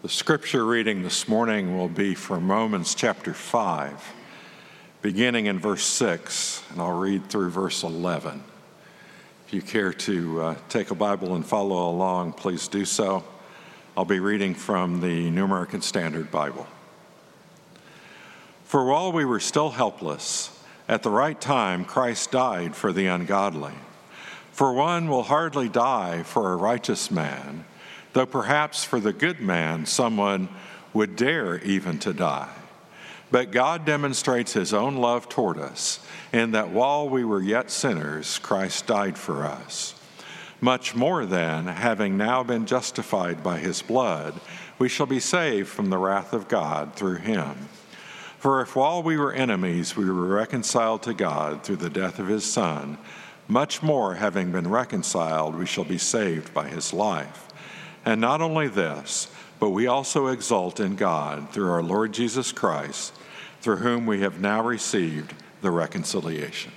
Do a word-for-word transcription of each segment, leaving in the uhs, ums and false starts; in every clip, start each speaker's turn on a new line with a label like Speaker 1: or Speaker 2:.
Speaker 1: The scripture reading this morning will be from Romans chapter five, beginning in verse six, and I'll read through verse eleven. If you care to uh, take a Bible and follow along, please do so. I'll be reading from the New American Standard Bible. For while we were still helpless, at the right time Christ died for the ungodly. For one will hardly die for a righteous man, though perhaps for the good man someone would dare even to die. But God demonstrates his own love toward us, in that while we were yet sinners, Christ died for us. Much more then, having now been justified by his blood, we shall be saved from the wrath of God through him. For if while we were enemies we were reconciled to God through the death of his Son, much more, having been reconciled, we shall be saved by his life. And not only this, but we also exult in God through our Lord Jesus Christ, through whom we have now received the reconciliation.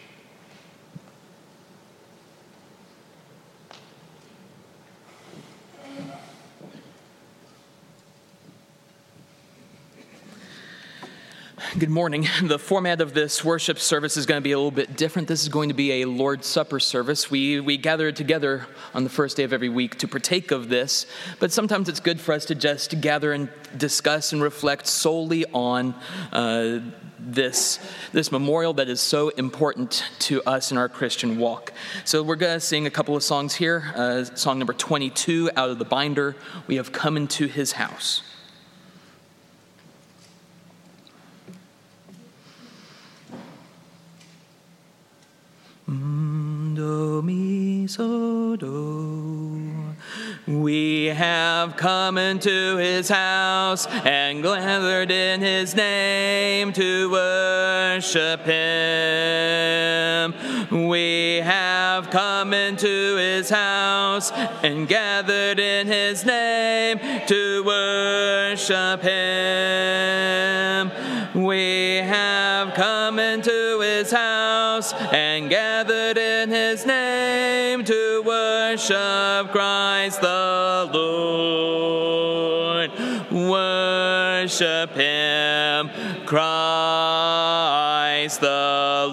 Speaker 2: Good morning. The format of this worship service is going to be a little bit different. This is going to be a Lord's Supper service. We we gather together on the first day of every week to partake of this, but sometimes it's good for us to just gather and discuss and reflect solely on uh, this, this memorial that is so important to us in our Christian walk. So we're going to sing a couple of songs here. Uh, song number twenty-two, out of the binder, We Have Come Into His House. Do, mi, so, do. We have come into his house and gathered in his name to worship him. We have come into his house and gathered in his name to worship him. We have come into his house and gathered in his name to worship Christ the Lord. Worship him, Christ the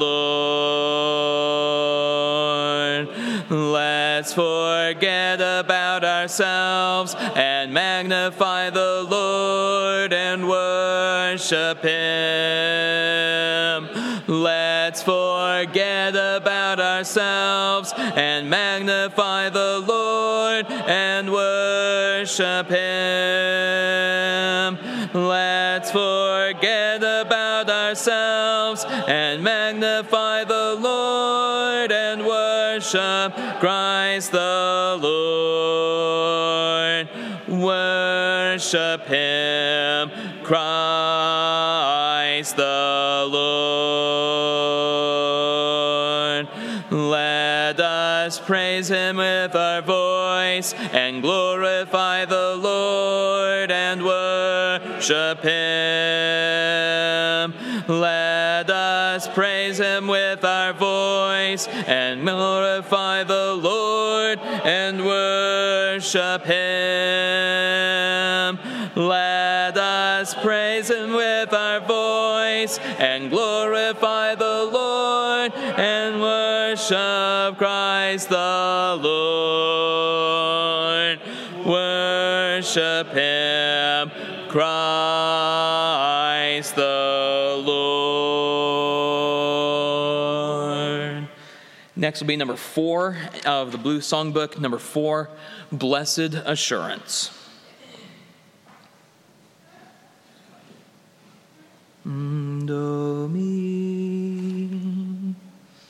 Speaker 2: Lord. Let's forget about ourselves and magnify the Lord and worship him. Let's forget about ourselves and magnify the Lord and worship him. Let's forget about ourselves and magnify the Lord and worship Christ the Lord. Worship him, Christ the Lord. Let us praise him with our voice and glorify the Lord and worship him. Let us praise him with our voice and glorify the Lord and worship him. Let us praise him with our voice and glorify the Lord and worship Christ the Lord. Worship him, Christ the Lord. Next will be number four of the Blue Songbook, number four, Blessed Assurance. Do, mi.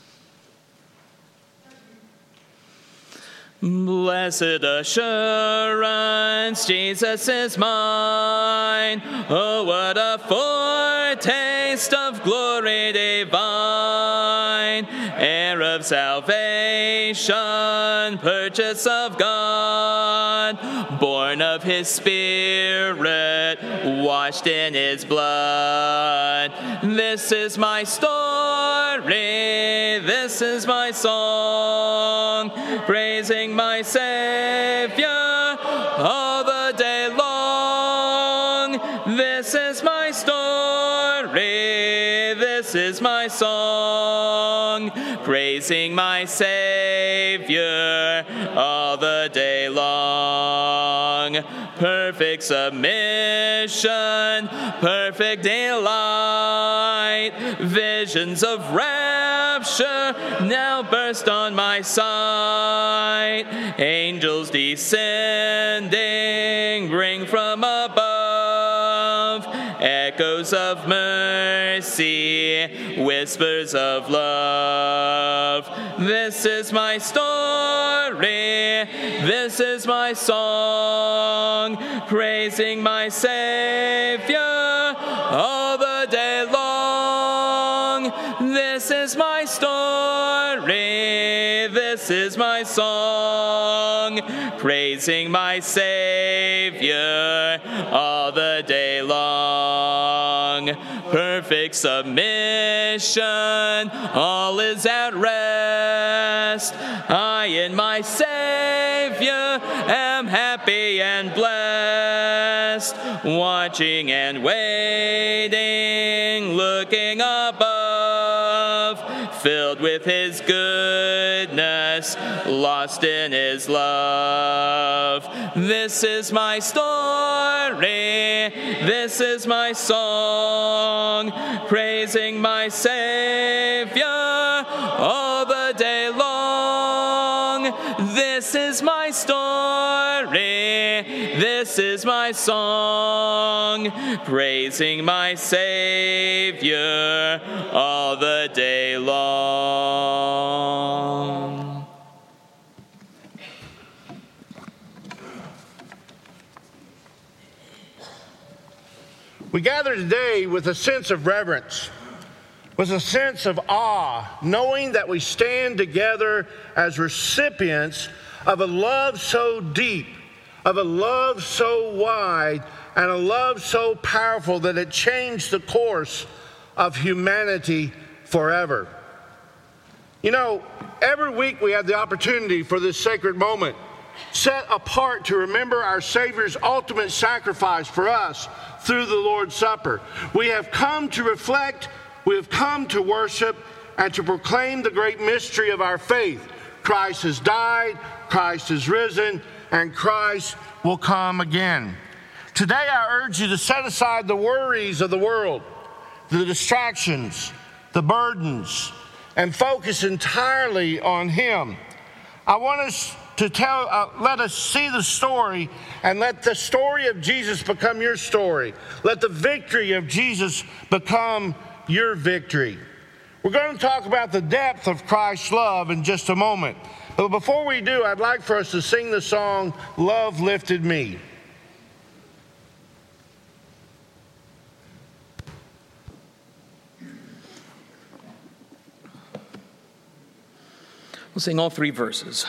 Speaker 2: Blessed assurance, Jesus is mine. Oh, what a foretaste of glory divine, heir of salvation, purchase of God, born of his Spirit, washed in his blood. This is my story, this is my song, praising my Savior all the day long. This is my story, this is my song, praising my Savior all the day long. Perfect submission, perfect delight, visions of rapture now burst on my sight. Angels descending bring from above echoes of mercy, whispers of love. This is my story, this is my song, praising my Savior all the day long. This is my story, this is my song, praising my Savior all the day long. Perfect submission, all is at rest. I in my Savior am happy and blessed, watching and waiting, looking above, filled with His goodness, lost in His love. This is my story, this is my song, praising my Savior all the day long. This is my story, this is my song, praising my Savior all the day long.
Speaker 3: We gather today with a sense of reverence, with a sense of awe, knowing that we stand together as recipients of a love so deep, of a love so wide, and a love so powerful that it changed the course of humanity forever. You know, every week we have the opportunity for this sacred moment, set apart to remember our Savior's ultimate sacrifice for us through the Lord's Supper. We have come to reflect, we have come to worship, and to proclaim the great mystery of our faith. Christ has died, Christ is risen, and Christ will come again. Today I urge you to set aside the worries of the world, the distractions, the burdens, and focus entirely on Him. I want us to tell, uh, let us see the story, and let the story of Jesus become your story. Let the victory of Jesus become your victory. We're going to talk about the depth of Christ's love in just a moment. But before we do, I'd like for us to sing the song, Love Lifted Me.
Speaker 2: We'll sing all three verses.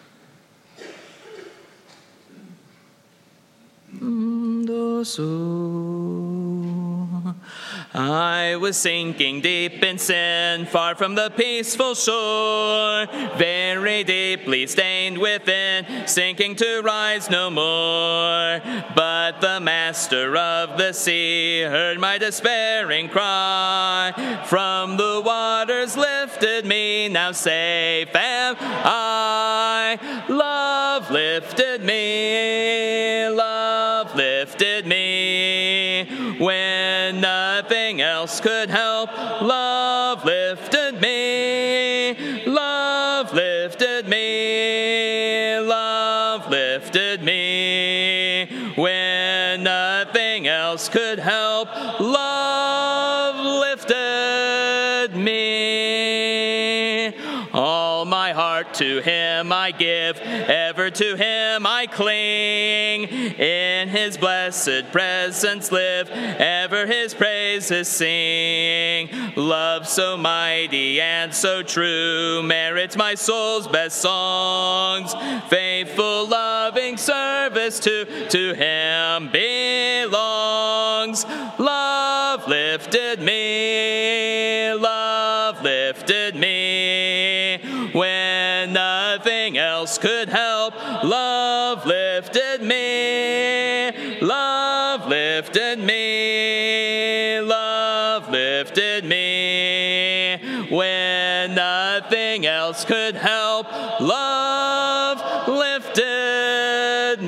Speaker 2: I was sinking deep in sin, far from the peaceful shore, very deeply stained within, sinking to rise no more. But the master of the sea heard my despairing cry, from the waters lifted me, now safe am I. Love lifted me, love lifted me, when nothing else could help. Love lifted me, love lifted me, love lifted me, when nothing else could help. Love lifted me. All my heart to Him I give, ever to Him I cling. In His blessed presence live, ever His praises sing. Love so mighty and so true merits my soul's best songs. Faithful, loving service to, to Him belongs. Love lifted me, love lifted me, when nothing else could help. Love lifted me, love love lifted me, love lifted me, when nothing else could help, love lifted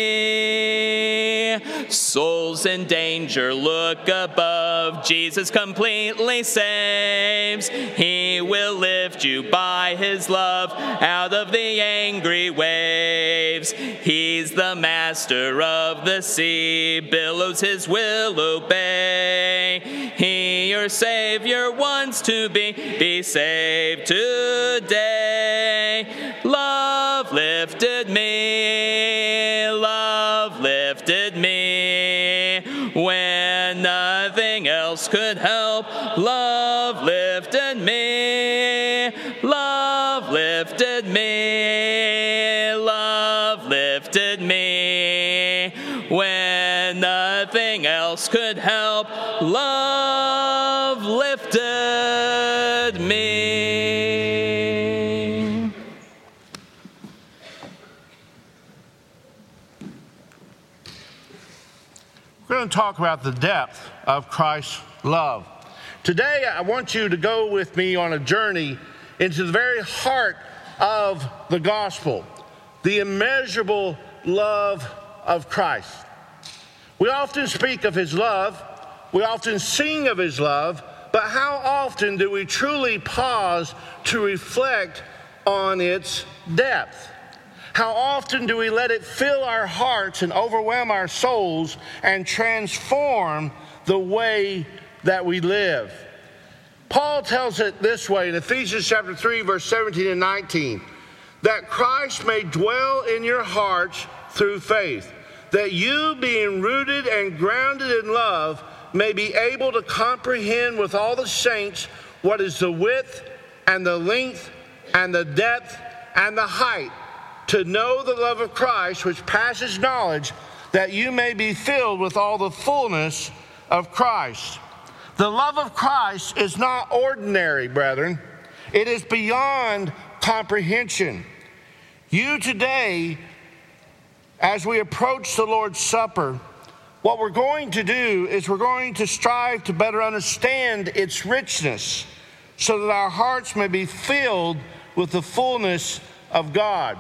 Speaker 2: me. Souls in danger, look above, Jesus completely saves. He will lift you by his love out of the angry waves. He's the master of the sea, billows his will obey. He, your Savior, wants to be, be saved today. Love lifted me, love lifted me, when nothing else could help. Love lifted me, love lifted me, love lifted me, when nothing else could help. Love lifted me.
Speaker 3: We're going to talk about the depth of Christ's love. Today, I want you to go with me on a journey into the very heart of the gospel, the immeasurable love of Christ. We often speak of his love, we often sing of his love, but how often do we truly pause to reflect on its depth? How often do we let it fill our hearts and overwhelm our souls and transform the way that we live? Paul tells it this way in Ephesians chapter three, verse seventeen and nineteen, that Christ may dwell in your hearts through faith, that you, being rooted and grounded in love, may be able to comprehend with all the saints what is the width and the length and the depth and the height, to know the love of Christ which passes knowledge, that you may be filled with all the fullness of Christ. The love of Christ is not ordinary, brethren. It is beyond comprehension. You today, as we approach the Lord's Supper, what we're going to do is we're going to strive to better understand its richness so that our hearts may be filled with the fullness of God.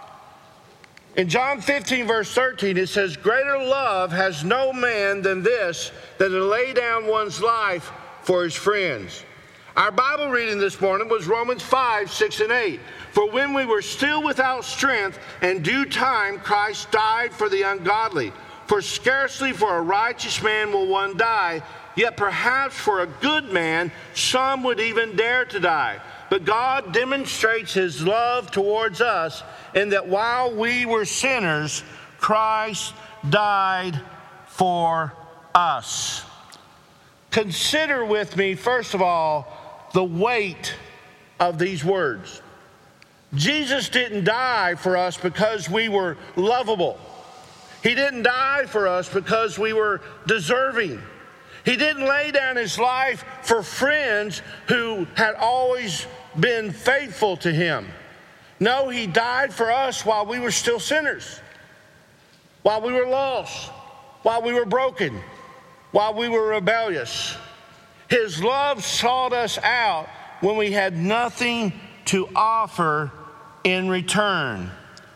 Speaker 3: In John fifteen, verse thirteen, it says, greater love has no man than this, that to lay down one's life for his friends. Our Bible reading this morning was Romans five, six, and eight. For when we were still without strength, in due time Christ died for the ungodly. For scarcely for a righteous man will one die, yet perhaps for a good man some would even dare to die. But God demonstrates his love towards us in that while we were sinners, Christ died for us. Consider with me, first of all, the weight of these words. Jesus didn't die for us because we were lovable. He didn't die for us because we were deserving. He didn't lay down his life for friends who had always been faithful to him. No, he died for us while we were still sinners, while we were lost, while we were broken, while we were rebellious. His love sought us out when we had nothing to offer in return.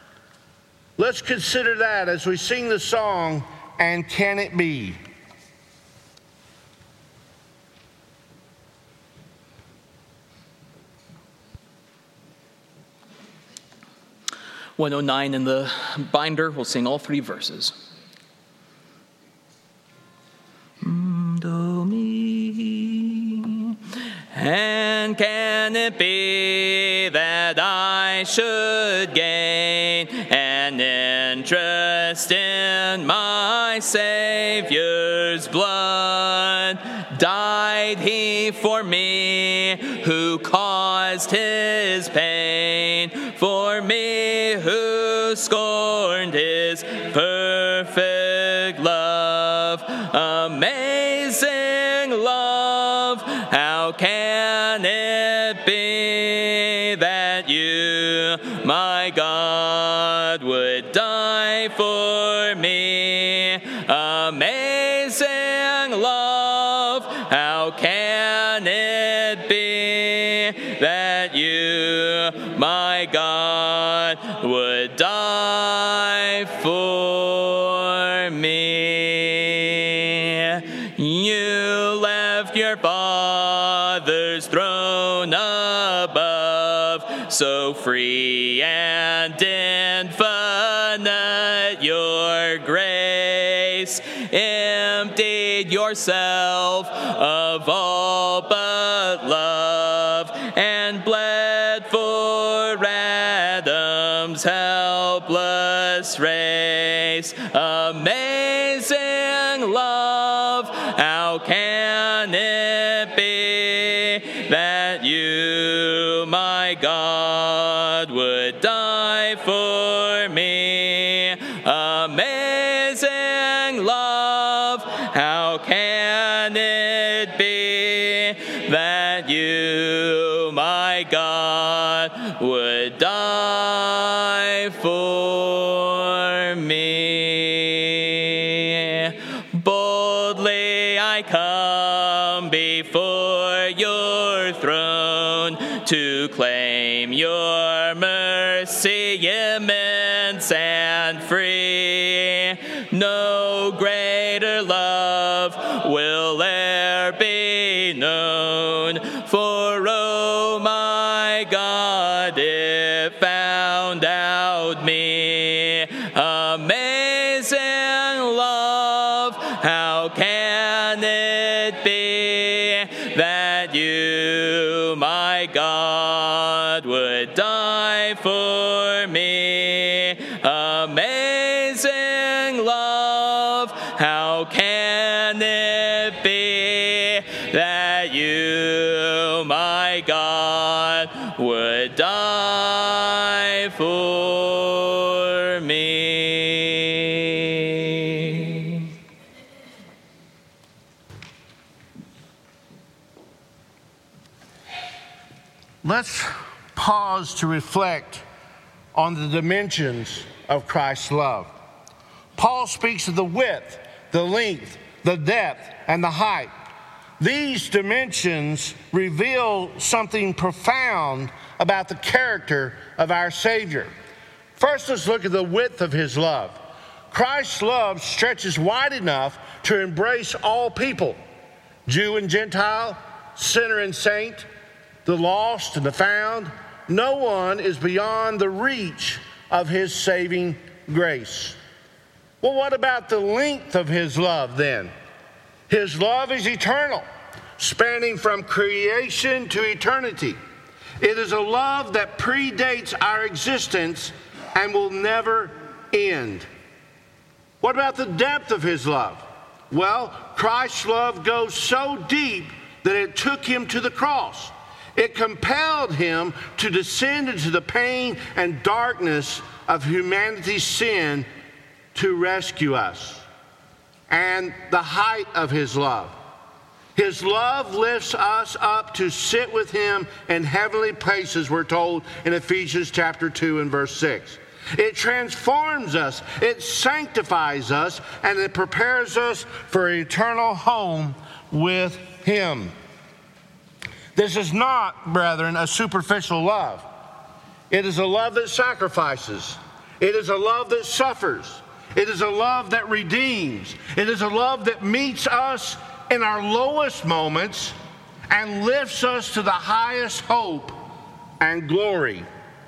Speaker 3: Let's consider that as we sing the song, And Can It Be?
Speaker 2: one oh nine in the binder, we'll sing all three verses. Do me. And can it be that I should gain an interest in my Savior's blood? Died he for me who caused his pain, for me who scorned his perfect love. Amazing love, how can it be that you, my God, would die for me? Amazing love, how can it be that you, my God, would die for me? You left your Father's throne above, so free and infinite your grace, emptied yourself of all but love, and bled for Adam's helpless race. Amazing love, how can it be that you, my God, would die for me? Amazing love, how can it be that you, my God, would die for me? Boldly I come before your throne to claim your mercy immense and free. No greater love will e'er be known, for oh my God, it found out me. Amazing love, how can it be that you, my God, would die for me? Amazing love, how can it be that you, my God, would die for me?
Speaker 3: Let's pause to reflect on the dimensions of Christ's love. Paul speaks of the width, the length, the depth, and the height. These dimensions reveal something profound about the character of our Savior. First, let's look at the width of his love. Christ's love stretches wide enough to embrace all people, Jew and Gentile, sinner and saint, the lost and the found. No one is beyond the reach of his saving grace. Well, what about the length of his love then? His love is eternal, spanning from creation to eternity. It is a love that predates our existence and will never end. What about the depth of his love? Well, Christ's love goes so deep that it took him to the cross. It compelled him to descend into the pain and darkness of humanity's sin to rescue us. And the height of his love. His love lifts us up to sit with him in heavenly places, we're told in Ephesians chapter two and verse six. It transforms us, it sanctifies us, and it prepares us for an eternal home with him. This is not, brethren, a superficial love. It is a love that sacrifices. It is a love that suffers. It is a love that redeems. It is a love that meets us in our lowest moments and lifts us to the highest hope and glory.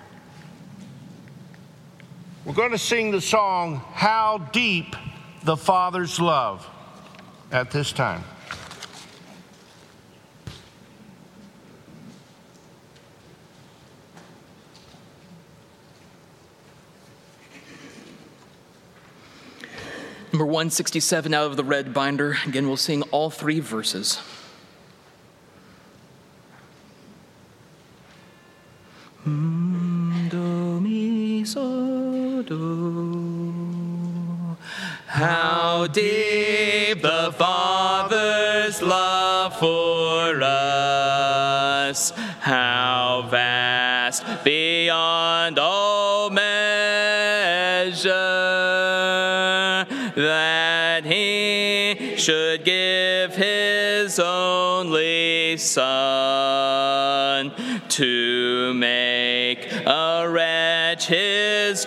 Speaker 3: We're going to sing the song, How Deep the Father's Love, at this time.
Speaker 2: Number one sixty-seven out of the red binder. Again, we'll sing all three verses. Do, mi, so, do. How deep the Father's love for us, how vast beyond all measure, that he should give his only Son to make a wretch his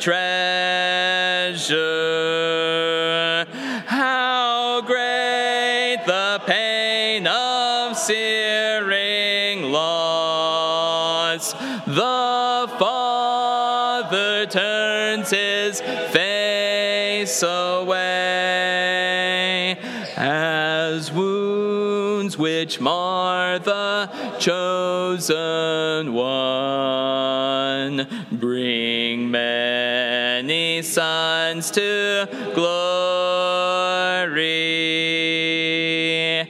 Speaker 2: treasure. How great the pain of searing loss! The Father turns his face away as wounds which mar the chosen one bring many sons to glory.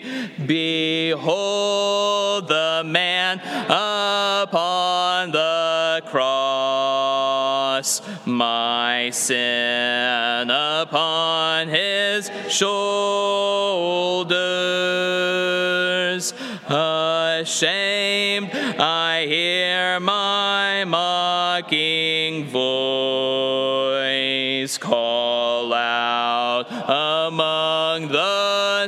Speaker 2: Behold the man upon the cross, my sin upon his shoulders. Ashamed, I hear my mocking voice call out among the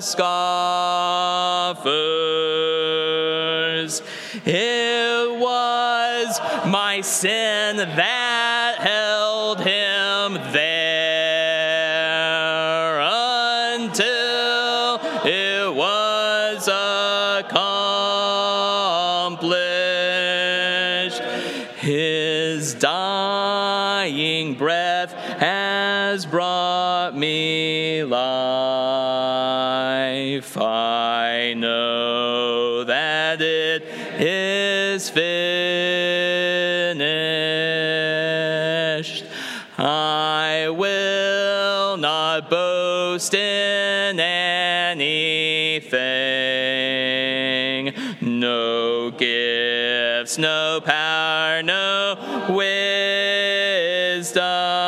Speaker 2: scoffers. It was my sin that held him there until it was accomplished. His dying breath has brought me life. I know that it is finished. I will not boast in anything. No gifts, no power, no wisdom.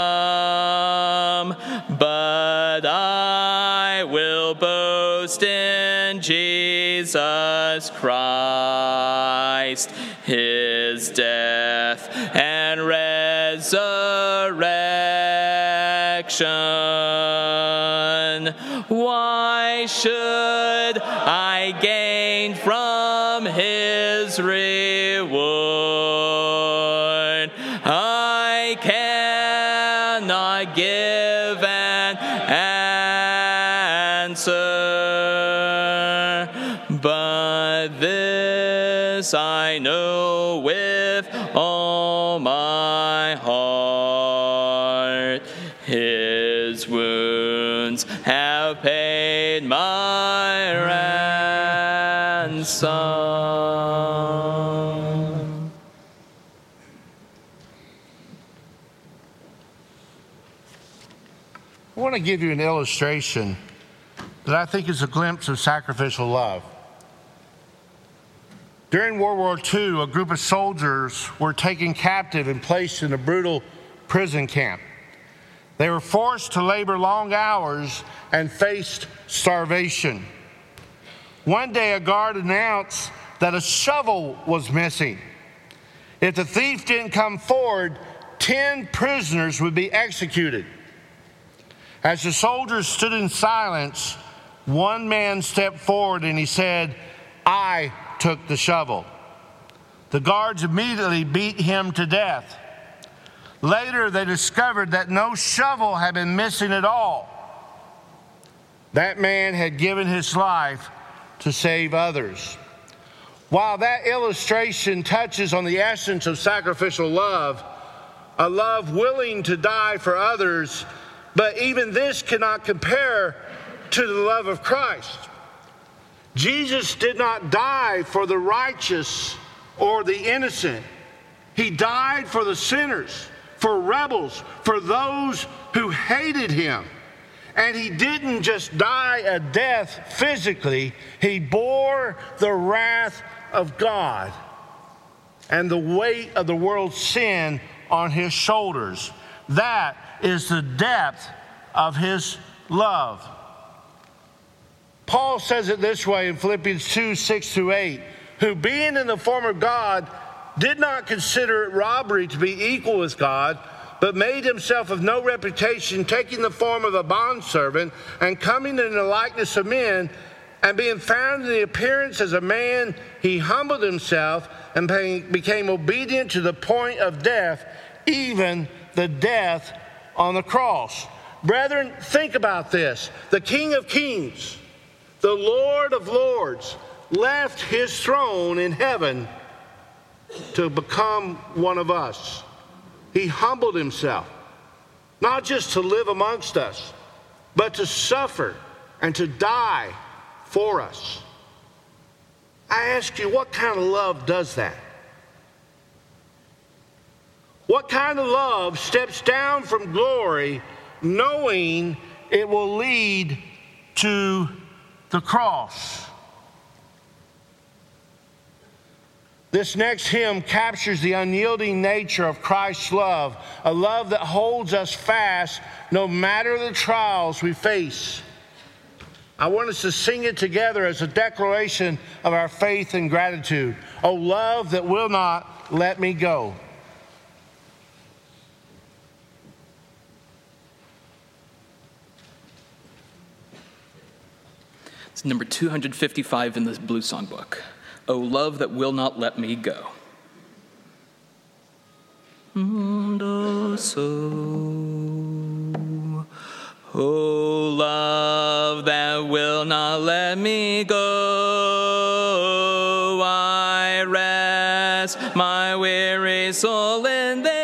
Speaker 2: But I will boast in Jesus Christ, his death and resurrection. Why should I gain from his reward? I cannot give an answer, but this I know with all my heart. His wounds have paid my ransom.
Speaker 3: I want to give you an illustration that I think is a glimpse of sacrificial love. During World War Two, a group of soldiers were taken captive and placed in a brutal prison camp. They were forced to labor long hours and faced starvation. One day, a guard announced that a shovel was missing. If the thief didn't come forward, ten prisoners would be executed. As the soldiers stood in silence, one man stepped forward and he said, "I took the shovel." The guards immediately beat him to death. Later, they discovered that no shovel had been missing at all. That man had given his life to save others. While that illustration touches on the essence of sacrificial love, a love willing to die for others, but even this cannot compare to the love of Christ. Jesus did not die for the righteous or the innocent. He died for the sinners, for rebels, for those who hated him. And he didn't just die a death physically, he bore the wrath of God and the weight of the world's sin on his shoulders. That is the depth of his love. Paul says it this way in Philippians two, six through eight, who being in the form of God, did not consider it robbery to be equal with God, but made himself of no reputation, taking the form of a bondservant, and coming in the likeness of men, and being found in the appearance as a man, he humbled himself and became obedient to the point of death, even the death on the cross. Brethren, think about this. The King of Kings, the Lord of Lords, left his throne in heaven to become one of us. He humbled himself, not just to live amongst us, but to suffer and to die for us. I ask you, what kind of love does that? What kind of love steps down from glory knowing it will lead to the cross? This next hymn captures the unyielding nature of Christ's love, a love that holds us fast no matter the trials we face. I want us to sing it together as a declaration of our faith and gratitude. Oh, love that will not let me go.
Speaker 2: It's number two hundred fifty-five in the Blue Songbook. Oh, love that will not let me go. Oh, so, oh, love that will not let me go. I rest my weary soul in thee.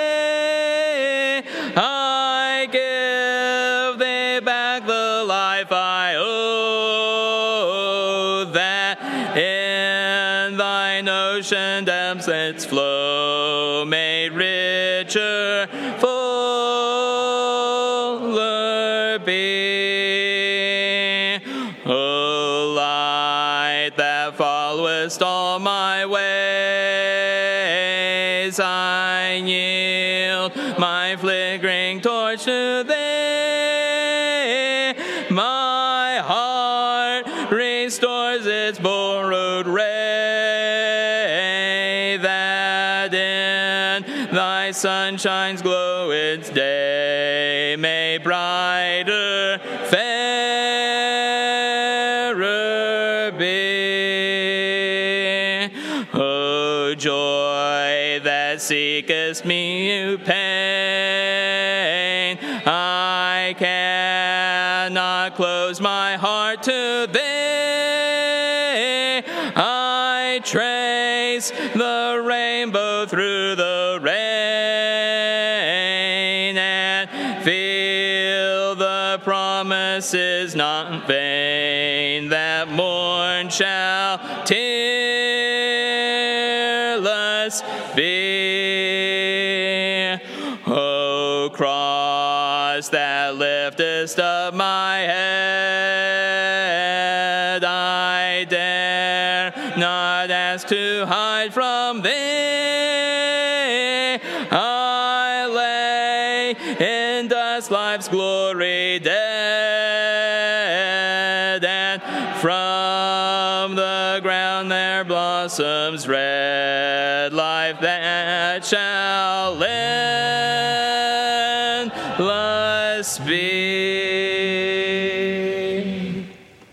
Speaker 2: I give thee back the life I owe, that in thine ocean depths its flow made richer, fuller be. O light that followest all my ways, I yield my flickering torch to thee. My heart restores its borrowed ray, that in thy sunshine's glow its day may brighter, fairer be. O joy that seekest me, you pain, I cannot close my heart to thee. I trace the rainbow through the rain and feel the promises not vain, that morn shall tearless be. O cross that liftest up my head, I dare not ask to hide from thee. I lay in dust life's glory dead, and from the ground there blossoms red life that shall endless be.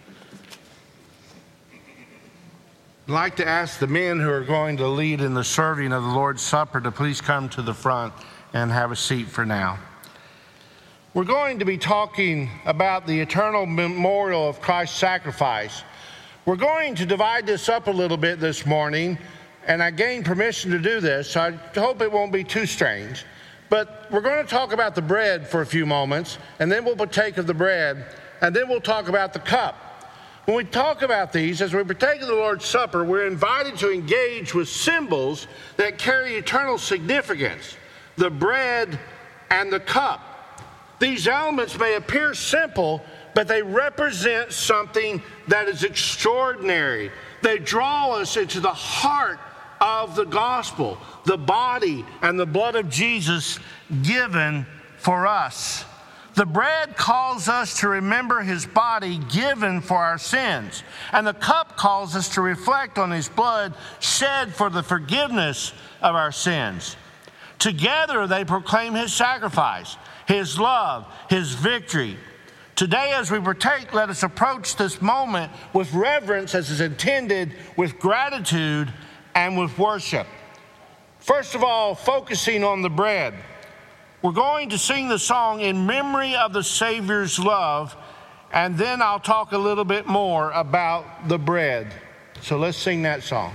Speaker 3: I'd like to ask the men who are going to lead in the serving of the Lord's Supper to please come to the front and have a seat for now. We're going to be talking about the eternal memorial of Christ's sacrifice. We're going to divide this up a little bit this morning, and I gained permission to do this, so I hope it won't be too strange. But we're going to talk about the bread for a few moments, and then we'll partake of the bread, and then we'll talk about the cup. When we talk about these, as we partake of the Lord's Supper, we're invited to engage with symbols that carry eternal significance, the bread and the cup. These elements may appear simple, but they represent something that is extraordinary. They draw us into the heart of the gospel, the body and the blood of Jesus given for us. The bread calls us to remember his body given for our sins, and the cup calls us to reflect on his blood shed for the forgiveness of our sins. Together they proclaim his sacrifice, his love, his victory. Today, as we partake, let us approach this moment with reverence as is intended, with gratitude and with worship. First of all, focusing on the bread. We're going to sing the song in memory of the Savior's love, and then I'll talk a little bit more about the bread. So let's sing that song.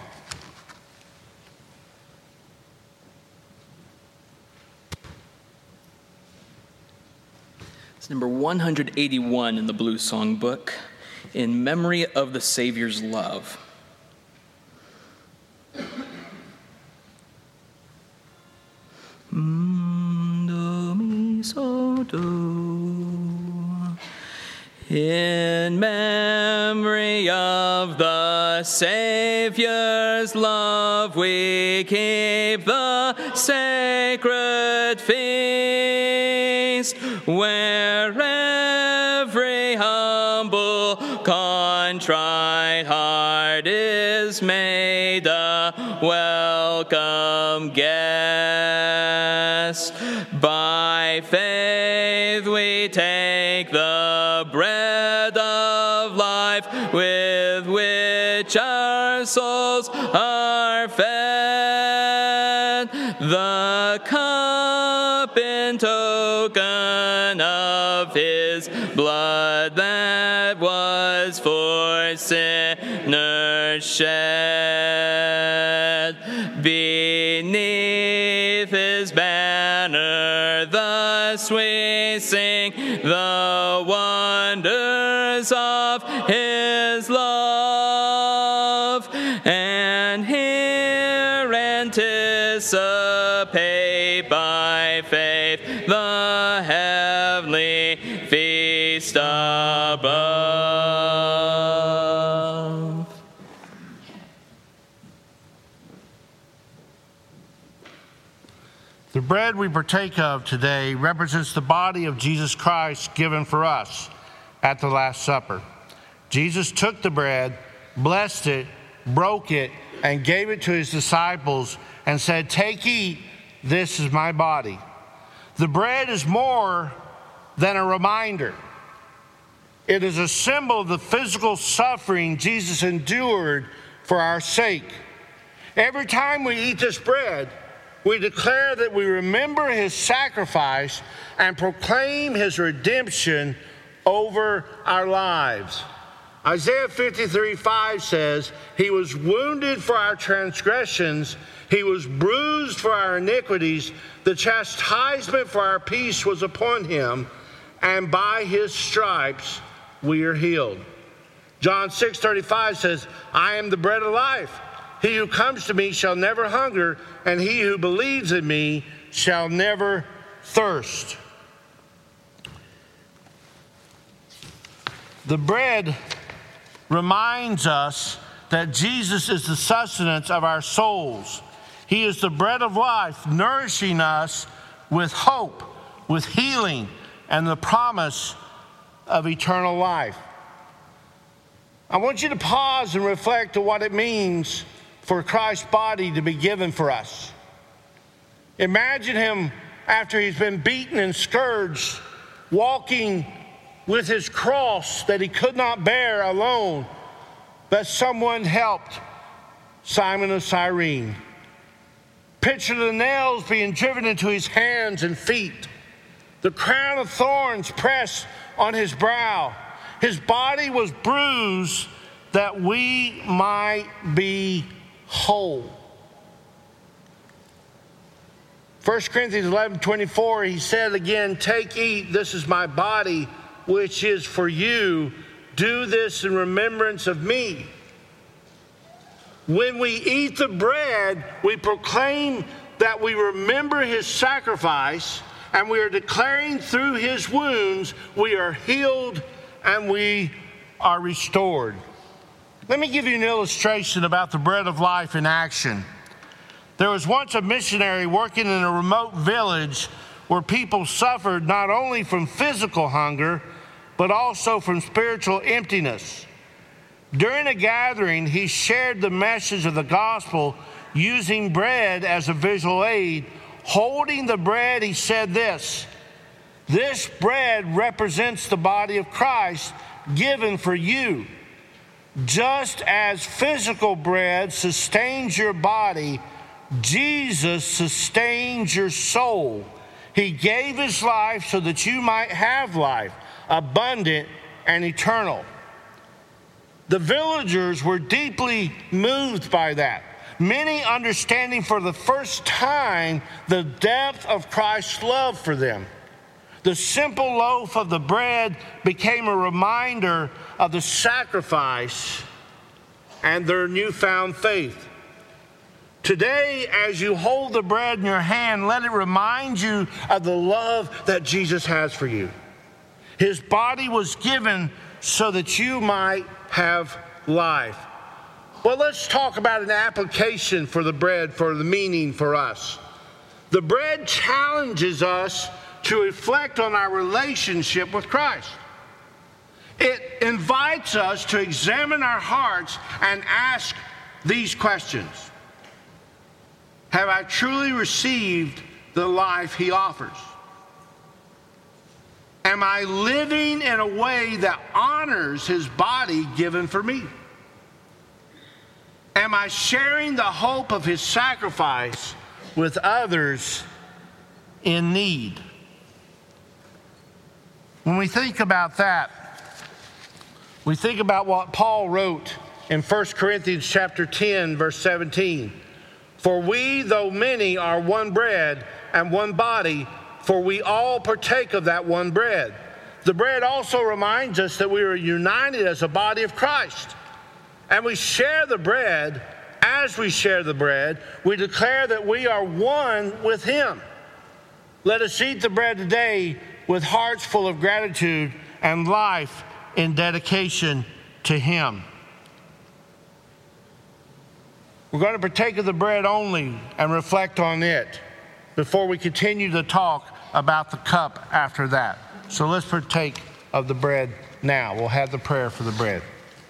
Speaker 2: It's number one eighty-one in the Blue Song Book, in memory of the Savior's love. In memory of the Savior's love, we keep the sacred feast, where every humble, contrite heart is made a welcome guest. By faith we take the bread of life, with which our souls are fed, the cup in token of his blood that was for sinners shed. Beneath his banner thus we sing the wonders of his love, and here anticipate by faith the heavenly feast above.
Speaker 3: The bread we partake of today represents the body of Jesus Christ given for us at the Last Supper. Jesus took the bread, blessed it, broke it, and gave it to his disciples and said, "Take, eat, this is my body." The bread is more than a reminder. It is a symbol of the physical suffering Jesus endured for our sake. Every time we eat this bread, we declare that we remember his sacrifice and proclaim his redemption over our lives. Isaiah fifty-three five says, "He was wounded for our transgressions, he was bruised for our iniquities, the chastisement for our peace was upon him, and by his stripes we are healed." John six thirty-five says, "I am the bread of life. He who comes to me shall never hunger, and he who believes in me shall never thirst." The bread reminds us that Jesus is the sustenance of our souls. He is the bread of life, nourishing us with hope, with healing, and the promise of eternal life. I want you to pause and reflect on what it means for Christ's body to be given for us. Imagine him after he's been beaten and scourged, walking with his cross that he could not bear alone, but someone helped, Simon of Cyrene. Picture the nails being driven into his hands and feet, the crown of thorns pressed on his brow. His body was bruised that we might be whole. First Corinthians eleven twenty-four, he said again, "Take, eat, this is my body, which is for you. Do this in remembrance of me." When we eat the bread, we proclaim that we remember his sacrifice, and we are declaring through his wounds we are healed and we are restored. Let me give you an illustration about the bread of life in action. There was once a missionary working in a remote village where people suffered not only from physical hunger, but also from spiritual emptiness. During a gathering, he shared the message of the gospel using bread as a visual aid, Holding the bread, he said this, "This bread represents the body of Christ given for you. Just as physical bread sustains your body, Jesus sustains your soul. He gave his life so that you might have life, abundant and eternal." The villagers were deeply moved by that, many understanding for the first time the depth of Christ's love for them. The simple loaf of the bread became a reminder of the sacrifice and their newfound faith. Today, as you hold the bread in your hand, let it remind you of the love that Jesus has for you. His body was given so that you might have life. Well, let's talk about an application for the bread, for the meaning for us. The bread challenges us to reflect on our relationship with Christ. It invites us to examine our hearts and ask these questions. Have I truly received the life he offers? Am I living in a way that honors his body given for me? Am I sharing the hope of his sacrifice with others in need? When we think about that, we think about what Paul wrote in First Corinthians chapter ten, verse seventeen. "For we, though many, are one bread and one body, for we all partake of that one bread." The bread also reminds us that we are united as a body of Christ. And we share the bread. As we share the bread, we declare that we are one with him. Let us eat the bread today with hearts full of gratitude and life in dedication to him. We're going to partake of the bread only and reflect on it before we continue to talk about the cup after that. So let's partake of the bread now. We'll have the prayer for the bread.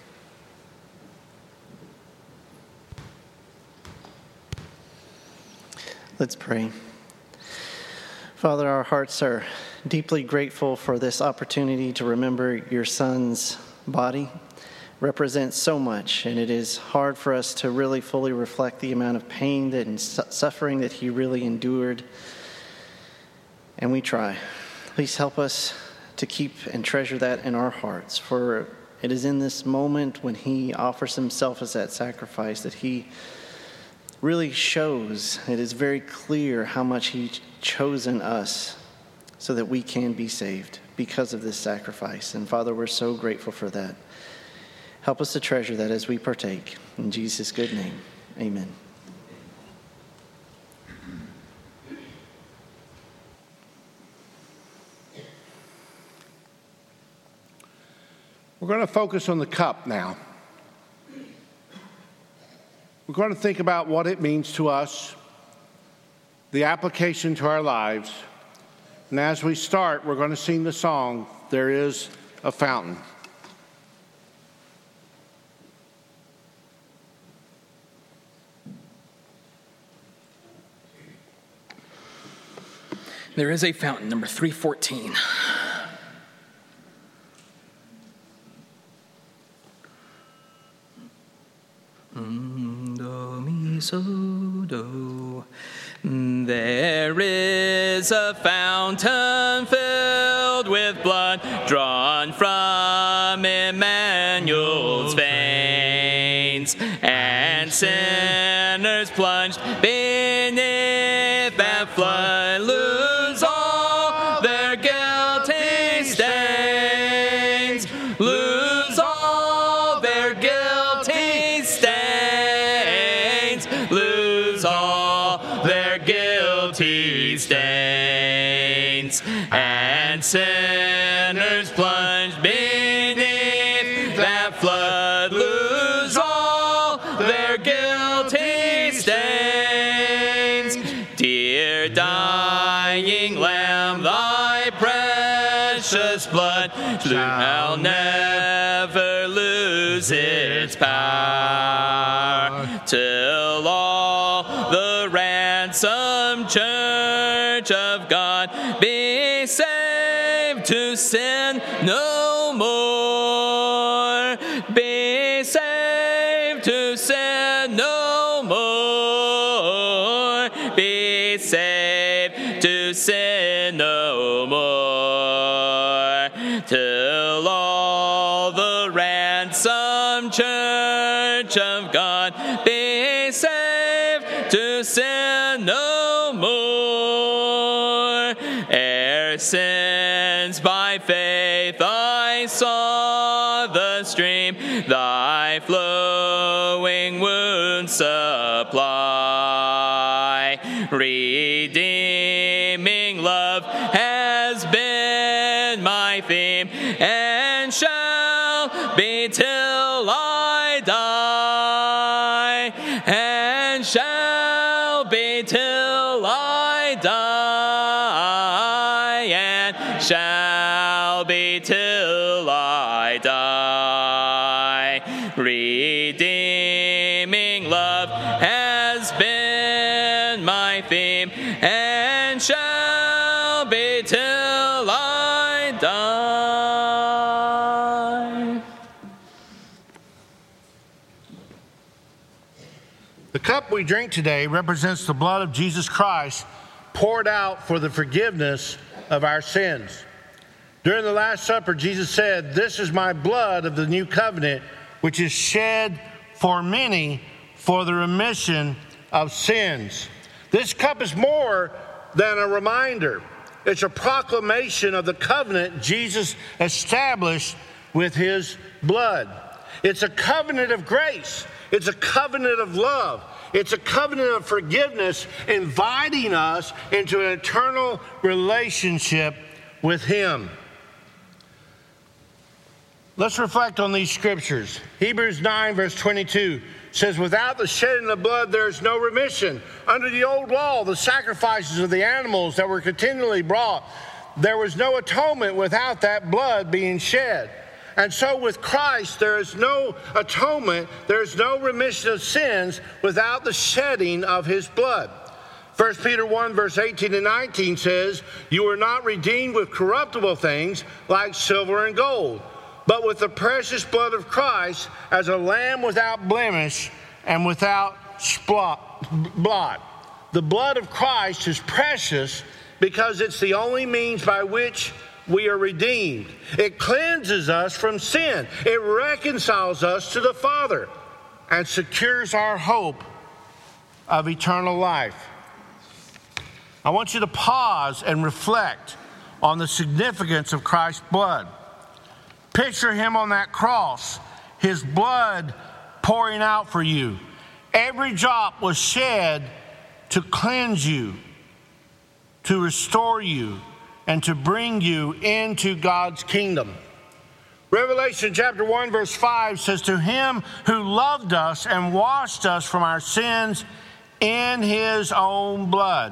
Speaker 4: Let's pray. Father, our hearts are deeply grateful for this opportunity to remember your Son's body. Represents so much, and it is hard for us to really fully reflect the amount of pain that and su- suffering that he really endured. And we try. Please help us to keep and treasure that in our hearts, for it is in this moment when he offers himself as that sacrifice that he really shows, it is very clear how much he's chosen us so that we can be saved because of this sacrifice. And Father, we're so grateful for that. Help us to treasure that as we partake. In Jesus' good name, amen.
Speaker 3: We're going to focus on the cup now. We're going to think about what it means to us, the application to our lives. And as we start, we're going to sing the song, "There is a Fountain."
Speaker 2: There is a fountain, number three fourteen. Do, mi, so, do. There is a fountain filled with blood drawn from Emmanuel's veins, and sinners plunged beneath that flood lose all their guilty stains, lose all their guilty stains, lose all their guilty stains, and sinners plunged beneath that flood lose all their guilty stains. Dear dying Lamb, thy precious blood shall never lose its power, till all the ransomed church to sin no more. Be saved to sin no more. Be saved to sin no more. Till all the ransomed church of God be saved to sin no more. Ere since by faith I saw the stream thy flowing wounds supply, redeeming love has been my theme and shall be till I die, and shall be till I die, and shall be till I die. Redeeming love has been my theme and shall be till I die.
Speaker 3: The cup we drink today represents the blood of Jesus Christ poured out for the forgiveness of our sins. During the Last Supper, Jesus said, "This is my blood of the new covenant, which is shed for many for the remission of sins." This cup is more than a reminder. It's a proclamation of the covenant Jesus established with his blood. It's a covenant of grace. It's a covenant of love. It's a covenant of forgiveness, inviting us into an eternal relationship with him. Let's reflect on these scriptures. Hebrews nine, verse twenty-two says, "Without the shedding of blood, there is no remission." Under the old law, the sacrifices of the animals that were continually brought, there was no atonement without that blood being shed. And so with Christ, there is no atonement, there is no remission of sins without the shedding of his blood. First Peter one, verse eighteen and nineteen says, "You were not redeemed with corruptible things like silver and gold, but with the precious blood of Christ as a lamb without blemish and without blot." The blood of Christ is precious because it's the only means by which we are redeemed. It cleanses us from sin. It reconciles us to the Father and secures our hope of eternal life. I want you to pause and reflect on the significance of Christ's blood. Picture him on that cross, his blood pouring out for you. Every drop was shed to cleanse you, to restore you, and to bring you into God's kingdom. Revelation chapter one, verse five says, "To him who loved us and washed us from our sins in his own blood."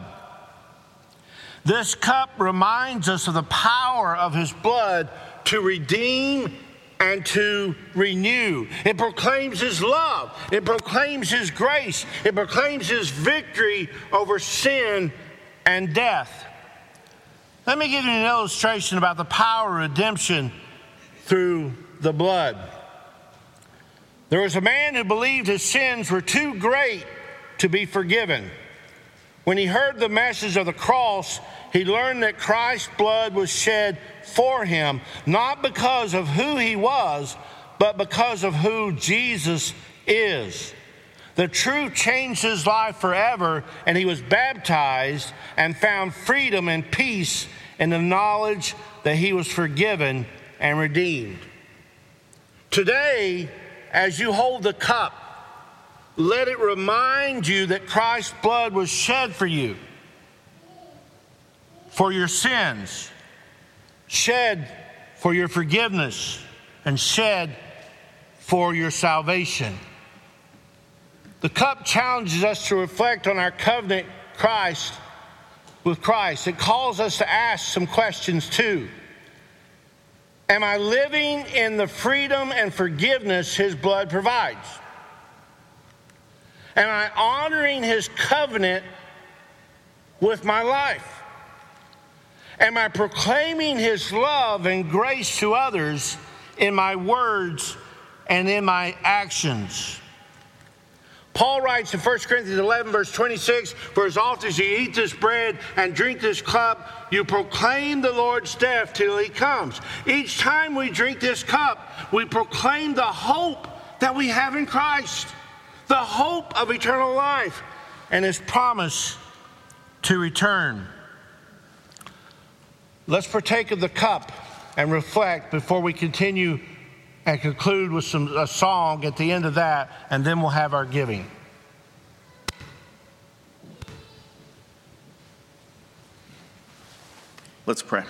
Speaker 3: This cup reminds us of the power of his blood to redeem and to renew. It proclaims his love. It proclaims his grace. It proclaims his victory over sin and death. Let me give you an illustration about the power of redemption through the blood. There was a man who believed his sins were too great to be forgiven. When he heard the message of the cross, he learned that Christ's blood was shed for him, not because of who he was, but because of who Jesus is. The truth changed his life forever, and he was baptized and found freedom and peace in the knowledge that he was forgiven and redeemed. Today, as you hold the cup, let it remind you that Christ's blood was shed for you, for your sins, shed for your forgiveness, and shed for your salvation. The cup challenges us to reflect on our covenant Christ with Christ. It calls us to ask some questions too. Am I living in the freedom and forgiveness his blood provides? Am I honoring his covenant with my life? Am I proclaiming his love and grace to others in my words and in my actions? Paul writes in First Corinthians eleven, verse twenty-six, for as often as you eat this bread and drink this cup, you proclaim the Lord's death till he comes. Each time we drink this cup, we proclaim the hope that we have in Christ, the hope of eternal life and his promise to return. Let's partake of the cup and reflect before we continue and conclude with some a song at the end of that, and then we'll have our giving.
Speaker 5: Let's pray.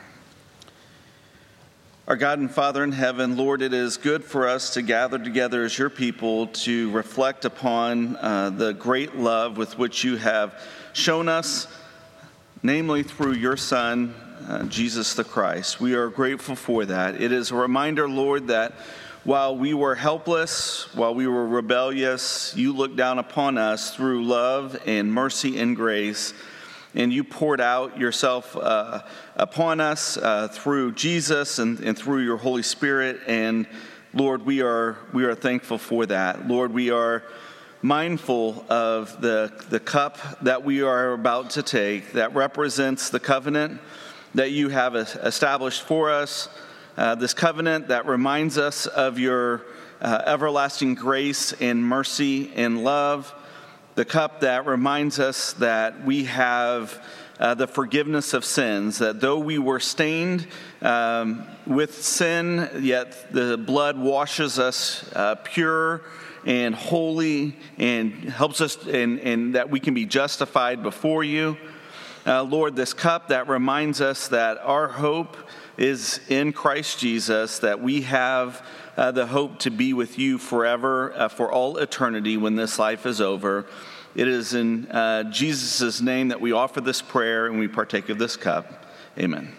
Speaker 5: Our God and Father in heaven, Lord, it is good for us to gather together as your people to reflect upon uh, the great love with which you have shown us, namely through your Son, uh, Jesus the Christ. We are grateful for that. It is a reminder, Lord, that while we were helpless, while we were rebellious, you looked down upon us through love and mercy and grace, and you poured out yourself uh, upon us uh, through Jesus and, and through your Holy Spirit. And Lord, we are we are thankful for that. Lord, we are mindful of the, the cup that we are about to take that represents the covenant that you have established for us, uh, this covenant that reminds us of your uh, everlasting grace and mercy and love, the cup that reminds us that we have uh, the forgiveness of sins, that though we were stained um, with sin, yet the blood washes us uh, pure and holy and helps us, and, and that we can be justified before you. Uh, Lord, this cup that reminds us that our hope is in Christ Jesus, that we have uh, the hope to be with you forever, uh, for all eternity when this life is over. It is in uh, Jesus' name that we offer this prayer and we partake of this cup. Amen.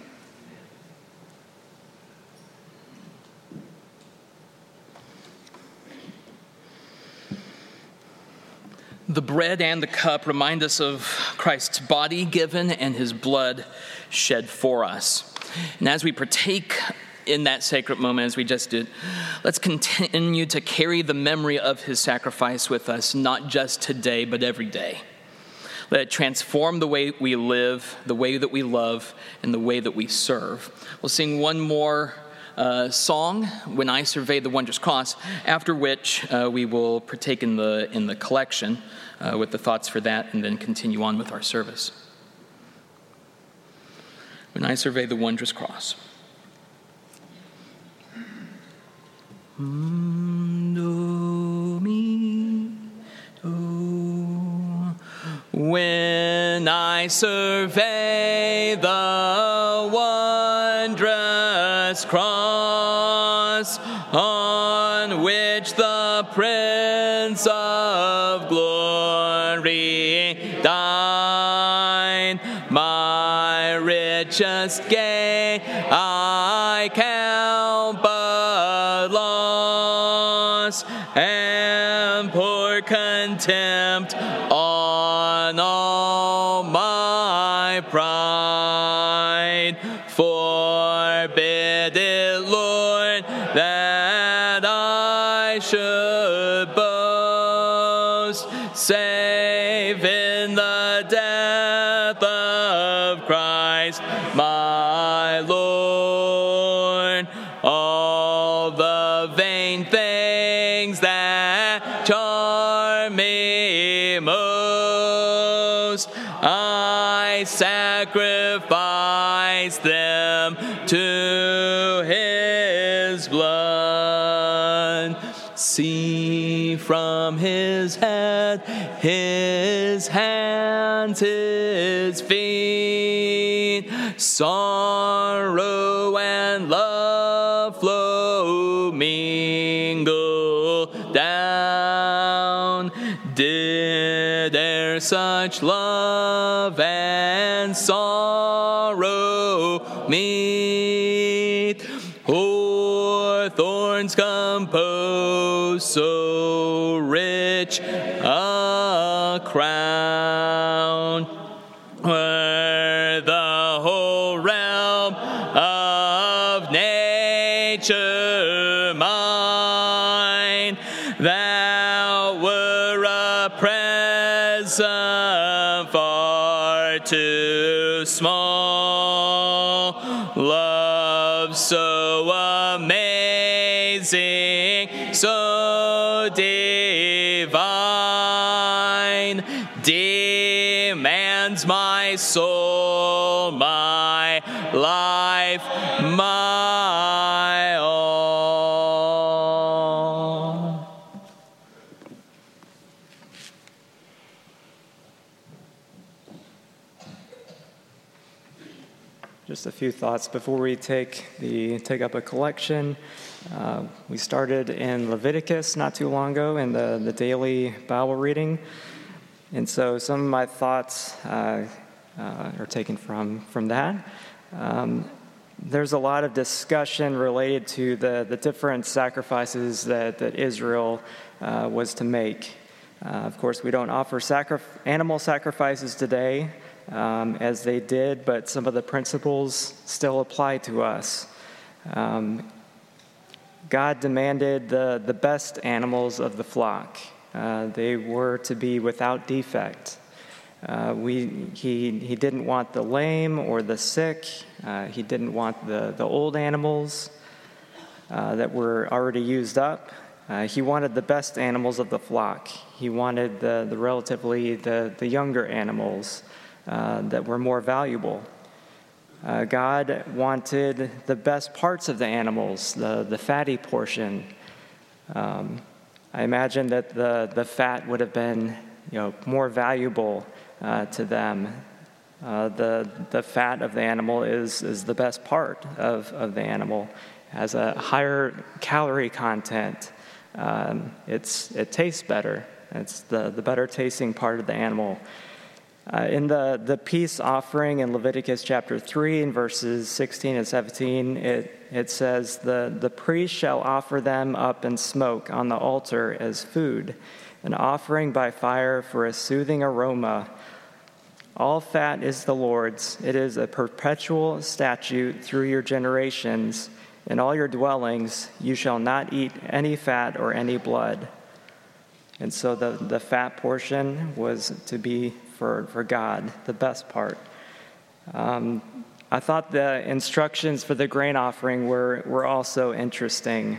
Speaker 2: The bread and the cup remind us of Christ's body given and his blood shed for us. And as we partake in that sacred moment, as we just did, let's continue to carry the memory of his sacrifice with us, not just today, but every day. Let it transform the way we live, the way that we love, and the way that we serve. We'll sing one more uh, song, When I Survey the Wondrous Cross, after which uh, we will partake in the, in the collection uh, with the thoughts for that, and then continue on with our service. When I Survey the Wondrous Cross. When I survey the wondrous cross on which the Prince of Glory died, my richest gain I count but loss, and pour contempt on all my pride. Forbid it, Lord, that I should boast, save in the death of Christ my Lord. All the vain things that charm me most, I sacrifice them to his blood. See from his head, his hands, his feet, sorrow and love flow mingle down. Did e'er such love and sorrow meet, or thorns compose so rich a crown, were the whole thou were a present far too small. Love so amazing, so divine, demands my soul, my life, my all.
Speaker 6: Just a few thoughts before we take the take up a collection. Uh, we started in Leviticus not too long ago in the, the daily Bible reading. And so some of my thoughts uh, uh, are taken from, from that. Um, there's a lot of discussion related to the, the different sacrifices that, that Israel uh, was to make. Uh, of course, we don't offer sacri- animal sacrifices today um, as they did, but some of the principles still apply to us. Um, God demanded the, the best animals of the flock. Uh, they were to be without defect. Uh, we, he, he didn't want the lame or the sick. Uh, he didn't want the, the old animals uh, that were already used up. Uh, he wanted the best animals of the flock. He wanted the, the relatively the, the younger animals uh, that were more valuable. Uh, God wanted the best parts of the animals, the, the fatty portion. Um, I imagine that the, the fat would have been, you know, more valuable uh, to them. Uh, the, the fat of the animal is, is the best part of, of the animal. It has a higher calorie content. Um, it's, it tastes better. It's the, the better tasting part of the animal. Uh, in the, the peace offering in Leviticus chapter three, in verses sixteen and seventeen, it, it says, the, the priest shall offer them up in smoke on the altar as food, an offering by fire for a soothing aroma. All fat is the Lord's. It is a perpetual statute through your generations. In all your dwellings you shall not eat any fat or any blood. And so the, the fat portion was to be for, for God, the best part. Um, I thought the instructions for the grain offering were, were also interesting.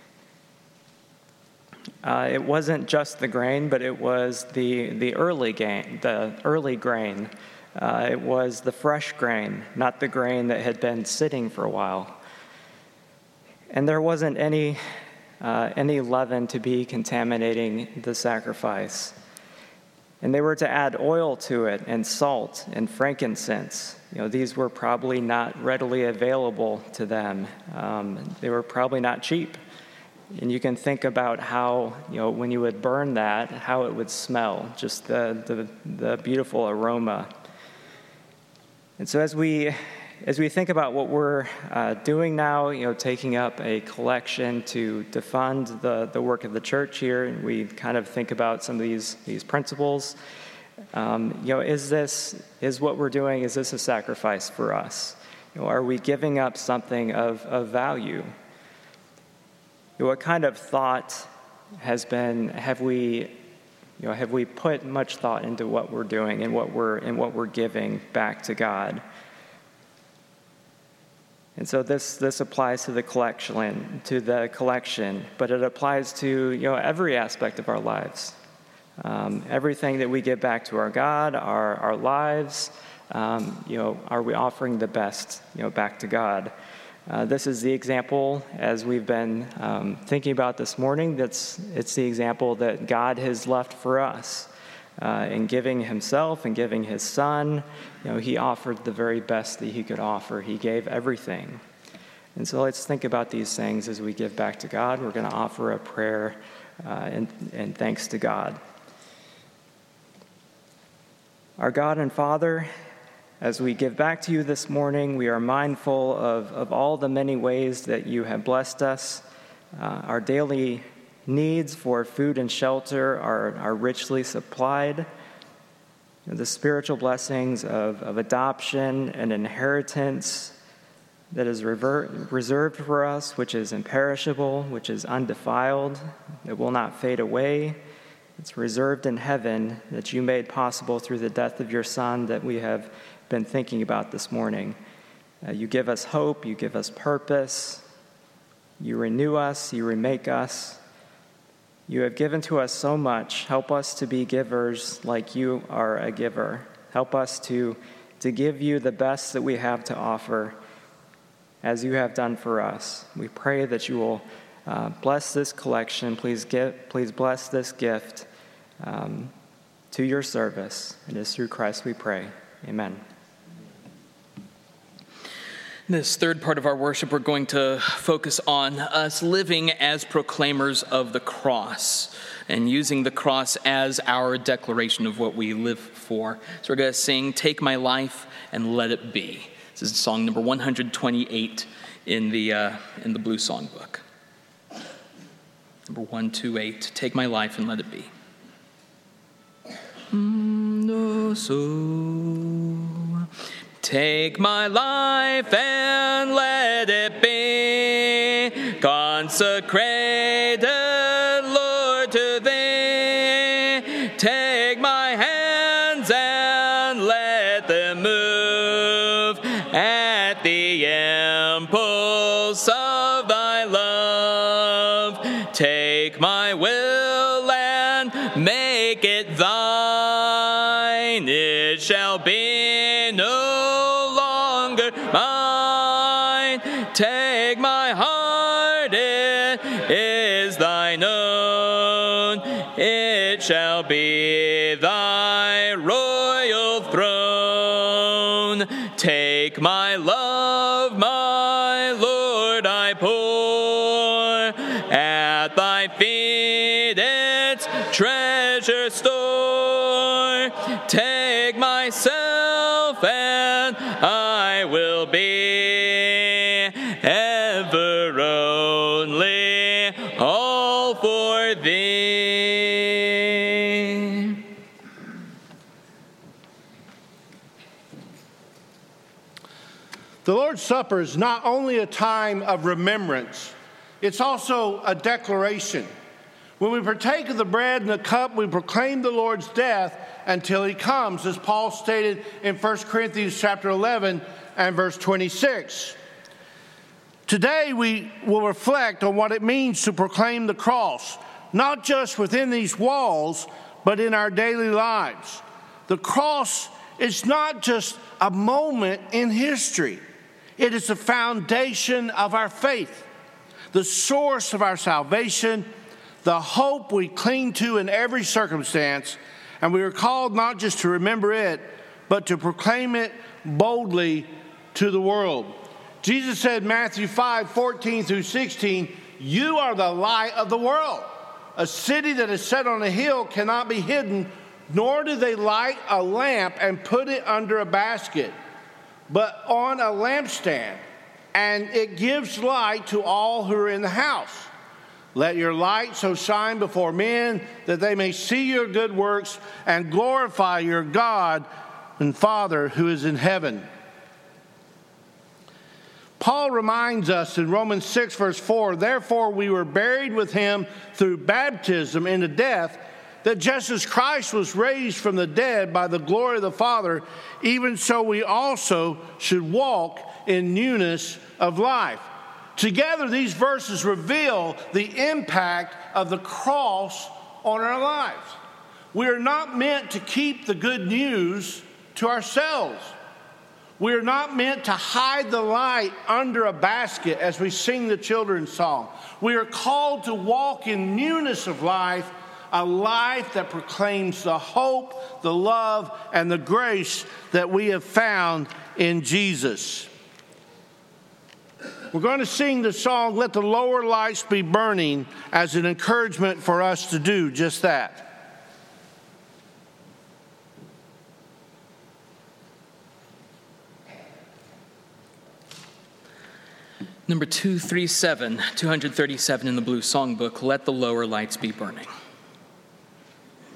Speaker 6: Uh, it wasn't just the grain, but it was the, the early grain, the early grain. Uh, it was the fresh grain, not the grain that had been sitting for a while. And there wasn't any uh, any leaven to be contaminating the sacrifice. And they were to add oil to it, and salt, and frankincense. You know, these were probably not readily available to them. Um, they were probably not cheap. And you can think about how, you know, when you would burn that, how it would smell, just the the, the beautiful aroma. And so as we as we think about what we're uh, doing now, you know, taking up a collection to, to fund the, the work of the church here, and we kind of think about some of these these principles. Um, you know, is this is what we're doing? Is this a sacrifice for us? You know, are we giving up something of, of value? You know, what kind of thought has been? Have we, you know, have we put much thought into what we're doing and what we're and what we're giving back to God? And so this this applies to the collection, to the collection, but it applies to, you know, every aspect of our lives. Um, everything that we give back to our God, our our lives, um, you know, are we offering the best, you know, back to God? Uh, this is the example, as we've been um, thinking about this morning. That's it's the example that God has left for us. Uh, in giving himself and giving his son, you know, he offered the very best that he could offer. He gave everything. And so let's think about these things as we give back to God. We're going to offer a prayer uh, and, and thanks to God. Our God and Father, as we give back to you this morning, we are mindful of, of all the many ways that you have blessed us. Uh, our daily needs for food and shelter are, are richly supplied. The spiritual blessings of, of adoption and inheritance, that is rever- reserved for us, which is imperishable, which is undefiled, that will not fade away. It's reserved in heaven that you made possible through the death of your Son that we have been thinking about this morning. Uh, you give us hope, you give us purpose, you renew us, you remake us. You have given to us so much. Help us to be givers like you are a giver. Help us to, to give you the best that we have to offer as you have done for us. We pray that you will uh, bless this collection. Please, give, please bless this gift um, to your service. It is through Christ we pray. Amen.
Speaker 2: This third part of our worship, we're going to focus on us living as proclaimers of the cross and using the cross as our declaration of what we live for. So we're going to sing, "Take My Life and Let It Be." This is song number one hundred twenty-eight in the, uh, in the Blue Songbook. Number one twenty-eight, "Take My Life and Let It Be." Mm, no, so... Take my life and let it be consecrated, Lord, to thee. Take my hands and let them move at the impulse of thy love. Take my will and make it thine. It shall be no mine. Take my heart, it is thine own. It shall be thy royal throne. Take my love, my Lord, I pour at thy feet its treasure store. Take myself and I will be ever only all for thee.
Speaker 3: The Lord's Supper is not only a time of remembrance, it's also a declaration. When we partake of the bread and the cup, we proclaim the Lord's death until he comes, as Paul stated in First Corinthians chapter eleven and verse twenty-six. Today we will reflect on what it means to proclaim the cross, not just within these walls, but in our daily lives. The cross is not just a moment in history. It is the foundation of our faith, the source of our salvation, the hope we cling to in every circumstance, and we are called not just to remember it, but to proclaim it boldly to the world. Jesus said in Matthew five, fourteen through sixteen, "You are the light of the world. A city that is set on a hill cannot be hidden, nor do they light a lamp and put it under a basket, but on a lampstand, and it gives light to all who are in the house. Let your light so shine before men that they may see your good works and glorify your God and Father who is in heaven." Paul reminds us in Romans six, verse four, "Therefore we were buried with him through baptism into death, that just as Christ was raised from the dead by the glory of the Father, even so we also should walk in newness of life." Together, these verses reveal the impact of the cross on our lives. We are not meant to keep the good news to ourselves. We are not meant to hide the light under a basket as we sing the children's song. We are called to walk in newness of life, a life that proclaims the hope, the love, and the grace that we have found in Jesus. We're going to sing the song, "Let the Lower Lights Be Burning," as an encouragement for us to do just that.
Speaker 2: Number two thirty-seven, two thirty-seven in the Blue Songbook, "Let the Lower Lights Be Burning."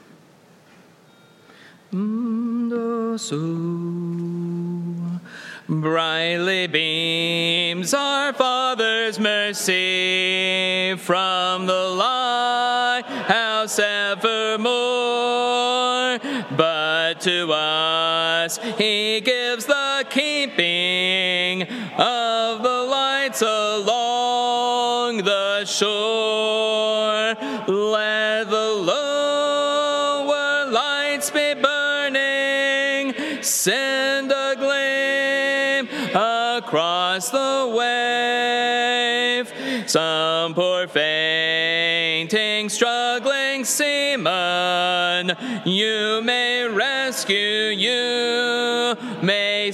Speaker 2: So Brightly beams our Father's mercy from the lighthouse evermore. But to us he gives the keeping of the lights along the shore. Let the lower lights be burning, send a gleam across the wave. Some poor fainting, struggling seaman you may rescue, you may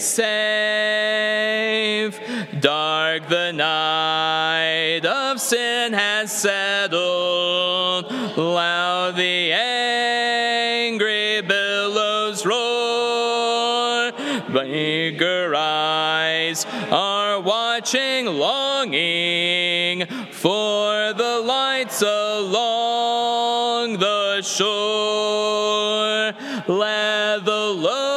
Speaker 2: save. Dark the night of sin has settled, loud the angry billows roar. But eager eyes are watching, longing for the lights along the shore. Let the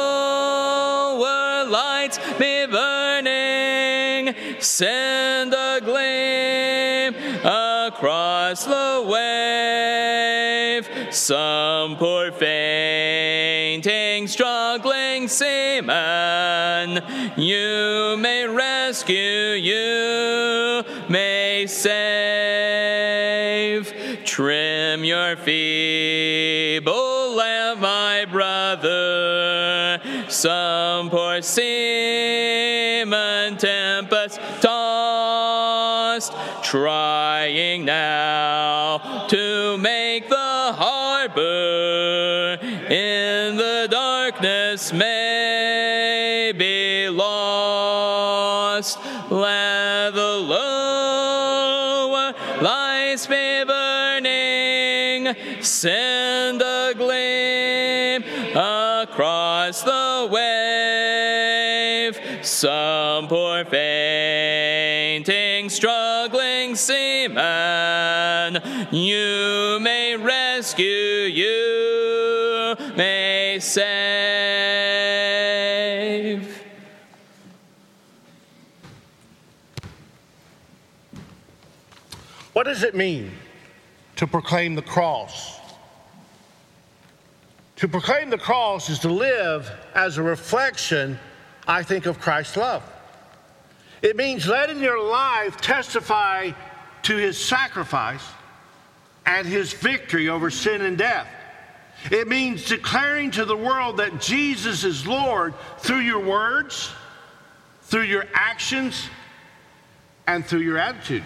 Speaker 2: lower lights be burning, send a gleam across the wave. Some poor fainting, struggling seaman you may rescue, you may save. Trim your feeble lamp, my brother. Some poor seaman tempest tossed, trying now to make the harbor in the darkness may be lost. Let the lower lights be burning, send a gleam across the wave. Some poor fainting, struggling seaman you may rescue, you may save.
Speaker 3: What does it mean to proclaim the cross? To proclaim the cross is to live as a reflection, I think, of Christ's love. It means letting your life testify to his sacrifice and his victory over sin and death. It means declaring to the world that Jesus is Lord through your words, through your actions, and through your attitude.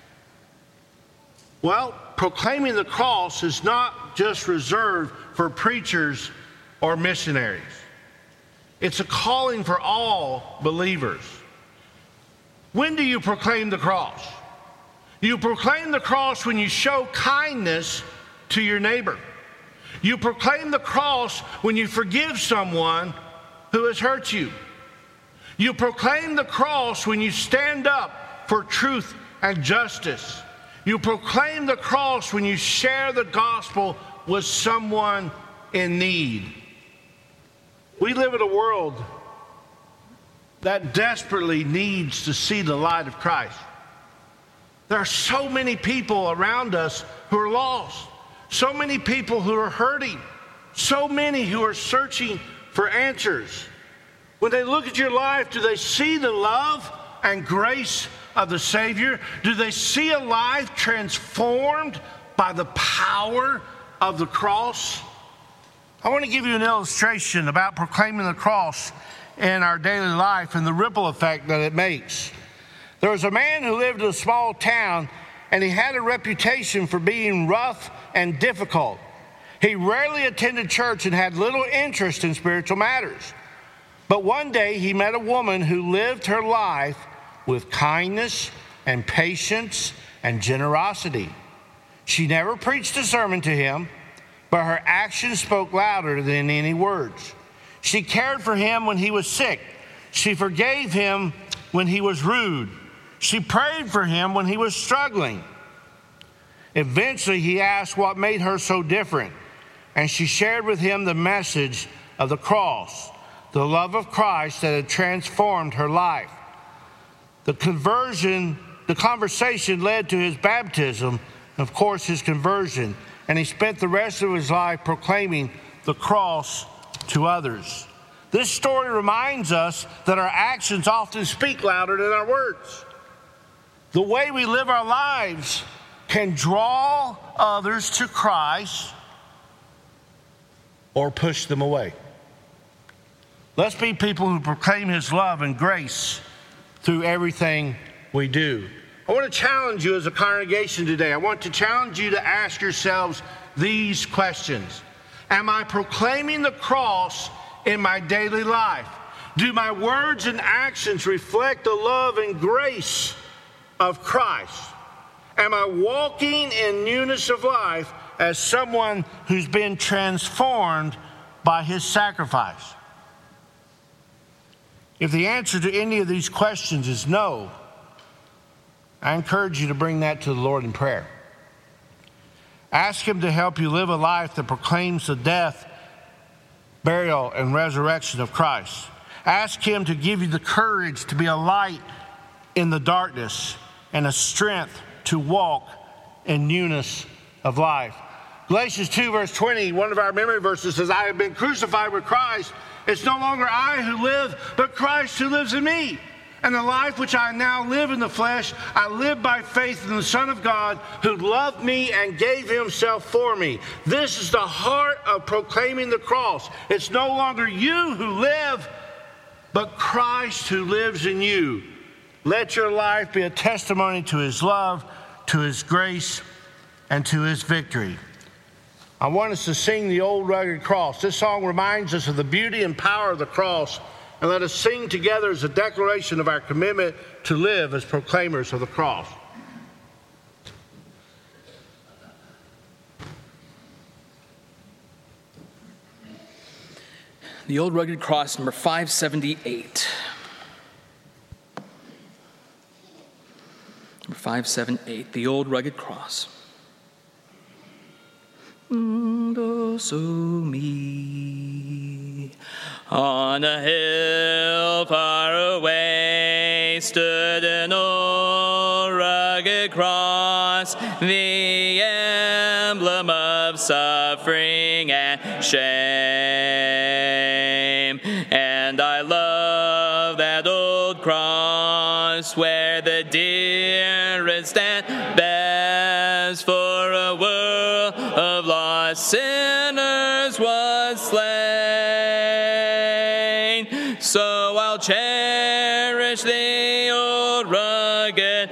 Speaker 3: Well, proclaiming the cross is not just reserved for preachers or missionaries. It's a calling for all believers. When do you proclaim the cross? You proclaim the cross when you show kindness to your neighbor. You proclaim the cross when you forgive someone who has hurt you. You proclaim the cross when you stand up for truth and justice. You proclaim the cross when you share the gospel with someone in need. We live in a world that desperately needs to see the light of Christ. There are so many people around us who are lost, so many people who are hurting, so many who are searching for answers. When they look at your life, do they see the love and grace of the Savior? Do they see a life transformed by the power of the cross? I want to give you an illustration about proclaiming the cross in our daily life and the ripple effect that it makes. There was a man who lived in a small town, and he had a reputation for being rough and difficult. He rarely attended church and had little interest in spiritual matters. But one day he met a woman who lived her life with kindness and patience and generosity. She never preached a sermon to him, but her actions spoke louder than any words. She cared for him when he was sick. She forgave him when he was rude. She prayed for him when he was struggling. Eventually, he asked what made her so different, and she shared with him the message of the cross, the love of Christ that had transformed her life. The conversion, the conversation led to his baptism, and of course his conversion, and he spent the rest of his life proclaiming the cross to others. This story reminds us that our actions often speak louder than our words. The way we live our lives can draw others to Christ or push them away. Let's be people who proclaim his love and grace through everything we do. I want to challenge you as a congregation today. I want to challenge you to ask yourselves these questions. Am I proclaiming the cross in my daily life? Do my words and actions reflect the love and grace of Christ? Am I walking in newness of life as someone who's been transformed by his sacrifice? If the answer to any of these questions is no, I encourage you to bring that to the Lord in prayer. Ask him to help you live a life that proclaims the death, burial, and resurrection of Christ. Ask him to give you the courage to be a light in the darkness and a strength to walk in newness of life. Galatians two, verse twenty, one of our memory verses says, I have been crucified with Christ. It's no longer I who live, but Christ who lives in me. And the life which I now live in the flesh, I live by faith in the Son of God who loved me and gave himself for me. This is the heart of proclaiming the cross. It's no longer you who live, but Christ who lives in you. Let your life be a testimony to his love, to his grace, and to his victory. I want us to sing the old rugged cross. This song reminds us of the beauty and power of the cross. And let us sing together as a declaration of our commitment to live as proclaimers of the cross.
Speaker 2: The Old Rugged Cross, number five seventy-eight. Number five seventy-eight, the Old Rugged Cross. So me on a hill far away stood an old rugged cross, the emblem of suffering and shame. And I love that old cross where the dearest and best for a world of lost sinners was slain. So I'll cherish the old rugged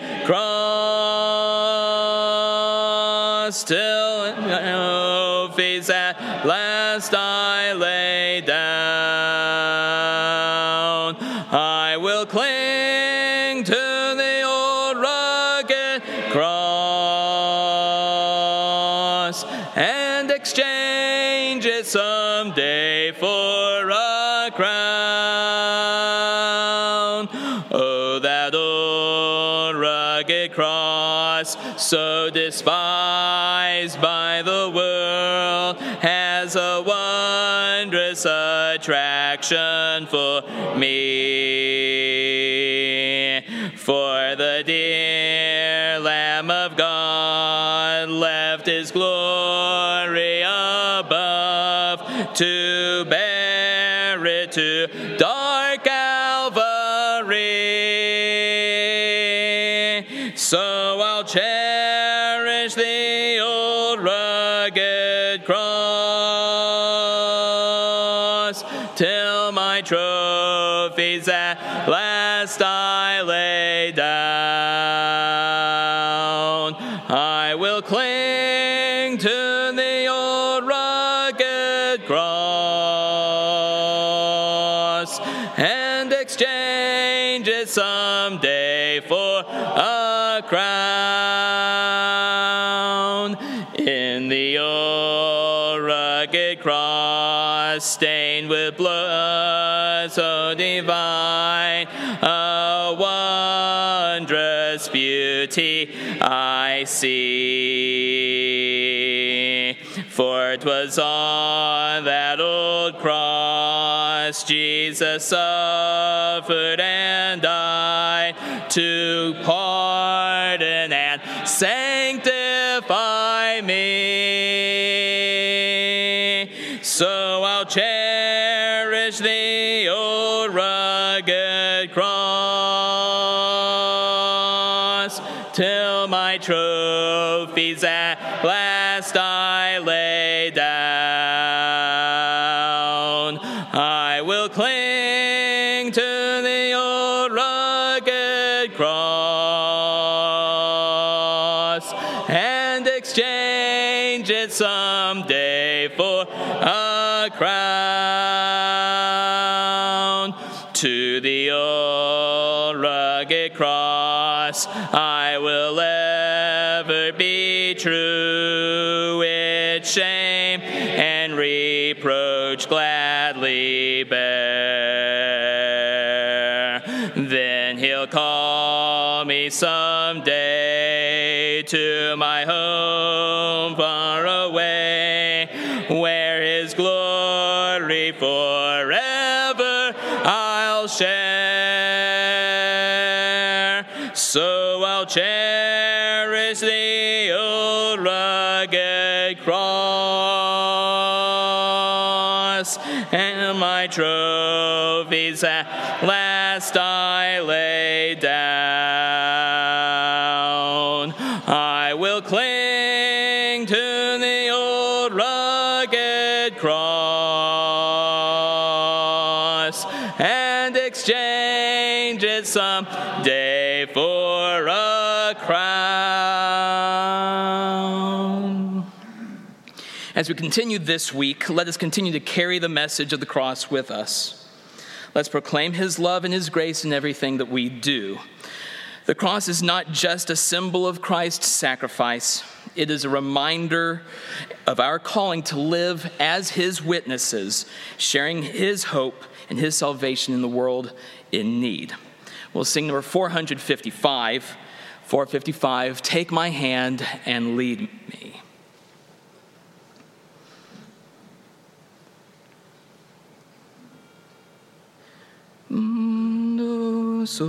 Speaker 2: cross till no face at last I lay down. I will cling to the old rugged cross and exchange it someday for a crown. Oh, that old rugged cross, so despised by the world, has a wondrous attraction for me. For the dear Lamb of God left his glory above to bear it to dark Calvary. So I'll cherish the old rugged cross till my trophies at last I lay down. I will cling to the old rugged cross and exchange it someday for a crown. In the old rugged cross, stained with blood so divine, a wondrous beauty I see. For 'twas on that old cross Jesus suffered and died to pardon and sanctify me. So I'll cherish the old rugged cross till my trophies at last I lay down. I will cling to the old rugged cross and exchange it someday for a crown. To the old rugged cross I will ever be true, its shame and reproach gladly bear. Then he'll call me someday to my home far away, where his glory forever I'll share. So I'll cherish the old rugged cross, and my trophies at last I lay down. I will cling to the old rugged cross and exchange it someday for a crown. As we continue this week, let us continue to carry the message of the cross with us. Let's proclaim his love and his grace in everything that we do. The cross is not just a symbol of Christ's sacrifice. It is a reminder of our calling to live as his witnesses, sharing his hope and his salvation in the world in need. We'll sing number four fifty-five. four fifty-five, Take My Hand and Lead Me. So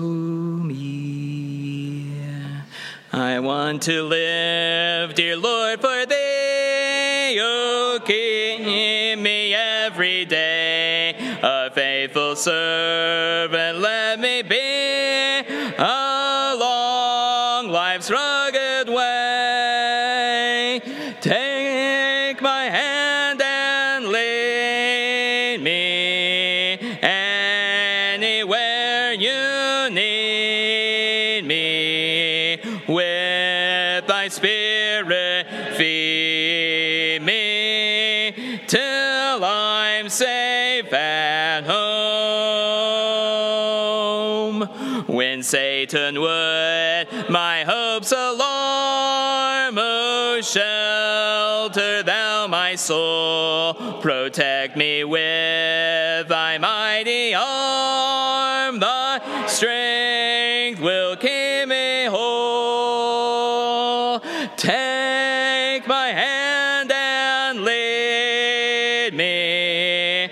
Speaker 2: me, I want to live, dear Lord, for thee. Oh, keep me every day a faithful servant. Let me be along life's rugged way. Take my hand and lead me anywhere you need me. With thy spirit feed me till I'm safe at home. When Satan would my hopes alarm, oh, shelter thou my soul, protect me with thy mighty arm. Thy strength will keep me whole. Take my hand and lead me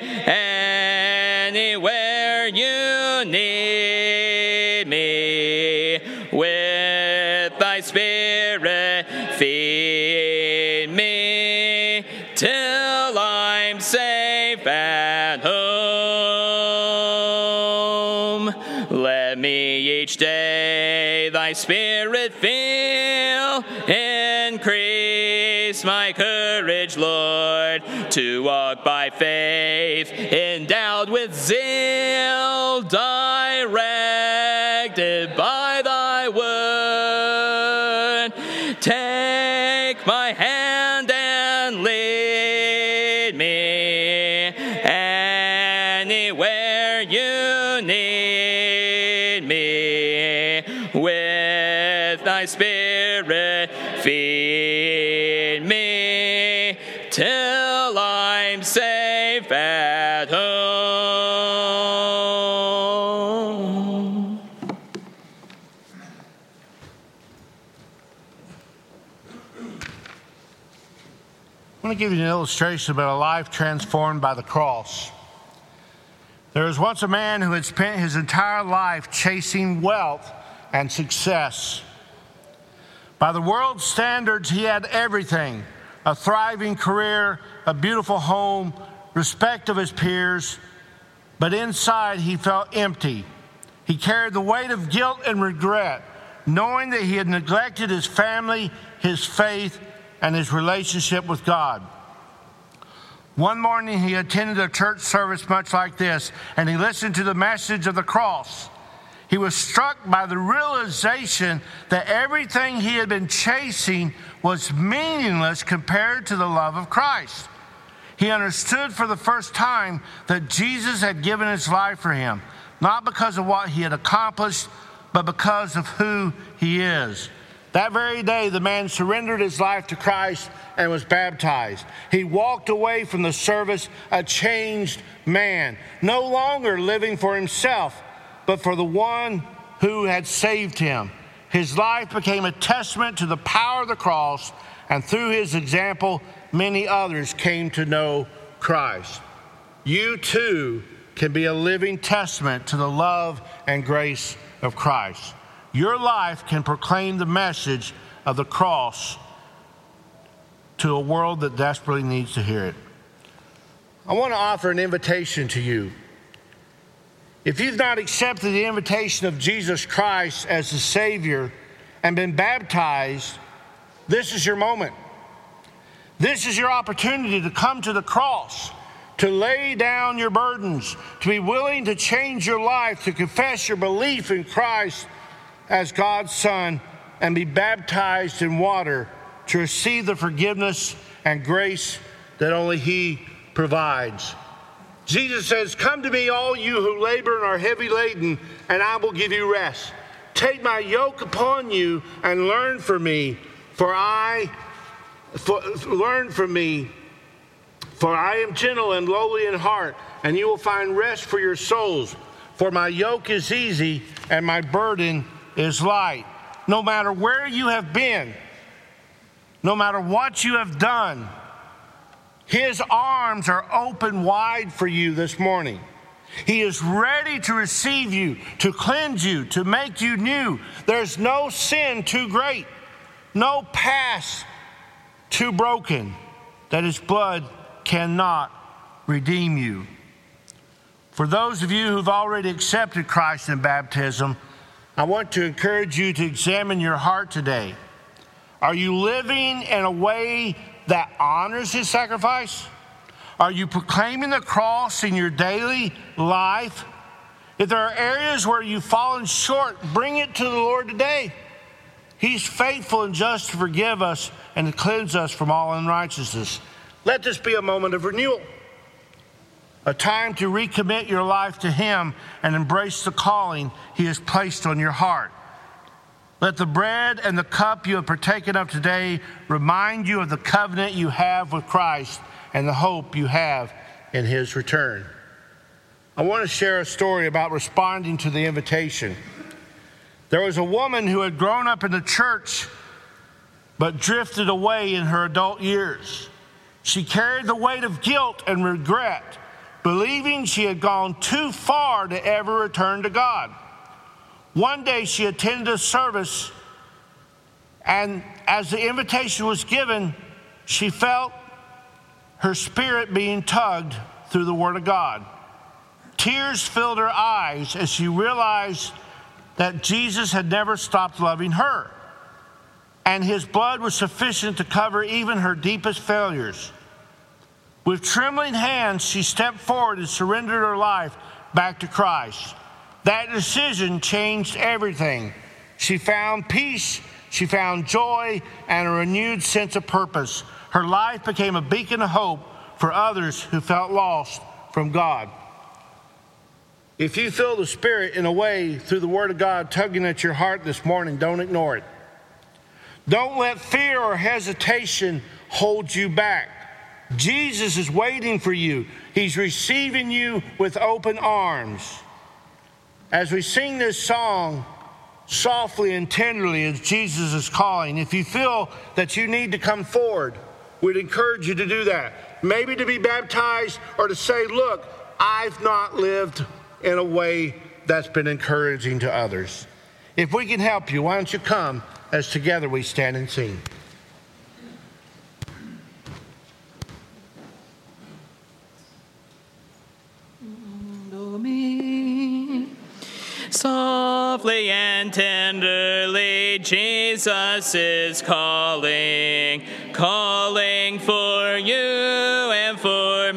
Speaker 2: anywhere you need me. With thy spirit feed me till I'm safe at home. Let me each day thy spirit fill, increase my courage, Lord, to walk by faith, endowed with zeal, directed by thy word. Take my hand and lead me anywhere you need me. With thy spirit feed me till I'm safe at home.
Speaker 3: I to give you an illustration about a life transformed by the cross. There was once a man who had spent his entire life chasing wealth and success. By the world's standards, he had everything: a thriving career, a beautiful home, respect of his peers, but inside he felt empty. He carried the weight of guilt and regret, knowing that he had neglected his family, his faith, and his relationship with God. One morning he attended a church service much like this, and he listened to the message of the cross. He was struck by the realization that everything he had been chasing was meaningless compared to the love of Christ. He understood for the first time that Jesus had given his life for him, not because of what he had accomplished, but because of who he is. That very day, the man surrendered his life to Christ and was baptized. He walked away from the service a changed man, no longer living for himself, but for the one who had saved him. His life became a testament to the power of the cross, and through his example, many others came to know Christ. You too can be a living testament to the love and grace of Christ. Your life can proclaim the message of the cross to a world that desperately needs to hear it. I want to offer an invitation to you. If you've not accepted the invitation of Jesus Christ as the Savior and been baptized, this is your moment. This is your opportunity to come to the cross, to lay down your burdens, to be willing to change your life, to confess your belief in Christ as God's Son, and be baptized in water to receive the forgiveness and grace that only He provides. Jesus says, "Come to me, all you who labor and are heavy laden, and I will give you rest. Take my yoke upon you and learn from me, for I for, learn from me, for I am gentle and lowly in heart, and you will find rest for your souls. For my yoke is easy and my burden is light." No matter where you have been, no matter what you have done, His arms are open wide for you this morning. He is ready to receive you, to cleanse you, to make you new. There's no sin too great, no past too broken that His blood cannot redeem you. For those of you who've already accepted Christ in baptism, I want to encourage you to examine your heart today. Are you living in a way that honors His sacrifice? Are you proclaiming the cross in your daily life? If there are areas where you've fallen short, bring it to the Lord today. He's faithful and just to forgive us and to cleanse us from all unrighteousness. Let this be a moment of renewal, a time to recommit your life to Him and embrace the calling He has placed on your heart. Let the bread and the cup you have partaken of today remind you of the covenant you have with Christ and the hope you have in His return. I want to share a story about responding to the invitation. There was a woman who had grown up in the church but drifted away in her adult years. She carried the weight of guilt and regret, believing she had gone too far to ever return to God. One day she attended a service, and as the invitation was given, she felt her spirit being tugged through the Word of God. Tears filled her eyes as she realized that Jesus had never stopped loving her, and His blood was sufficient to cover even her deepest failures. With trembling hands, she stepped forward and surrendered her life back to Christ. That decision changed everything. She found peace, she found joy, and a renewed sense of purpose. Her life became a beacon of hope for others who felt lost from God. If you feel the Spirit in a way through the Word of God tugging at your heart this morning, don't ignore it. Don't let fear or hesitation hold you back. Jesus is waiting for you. He's receiving you with open arms. As we sing this song softly and tenderly as Jesus is calling, if you feel that you need to come forward, we'd encourage you to do that. Maybe to be baptized or to say, look, I've not lived in a way that's been encouraging to others. If we can help you, why don't you come as together we stand and sing.
Speaker 2: Softly and tenderly, Jesus is calling, calling for you and for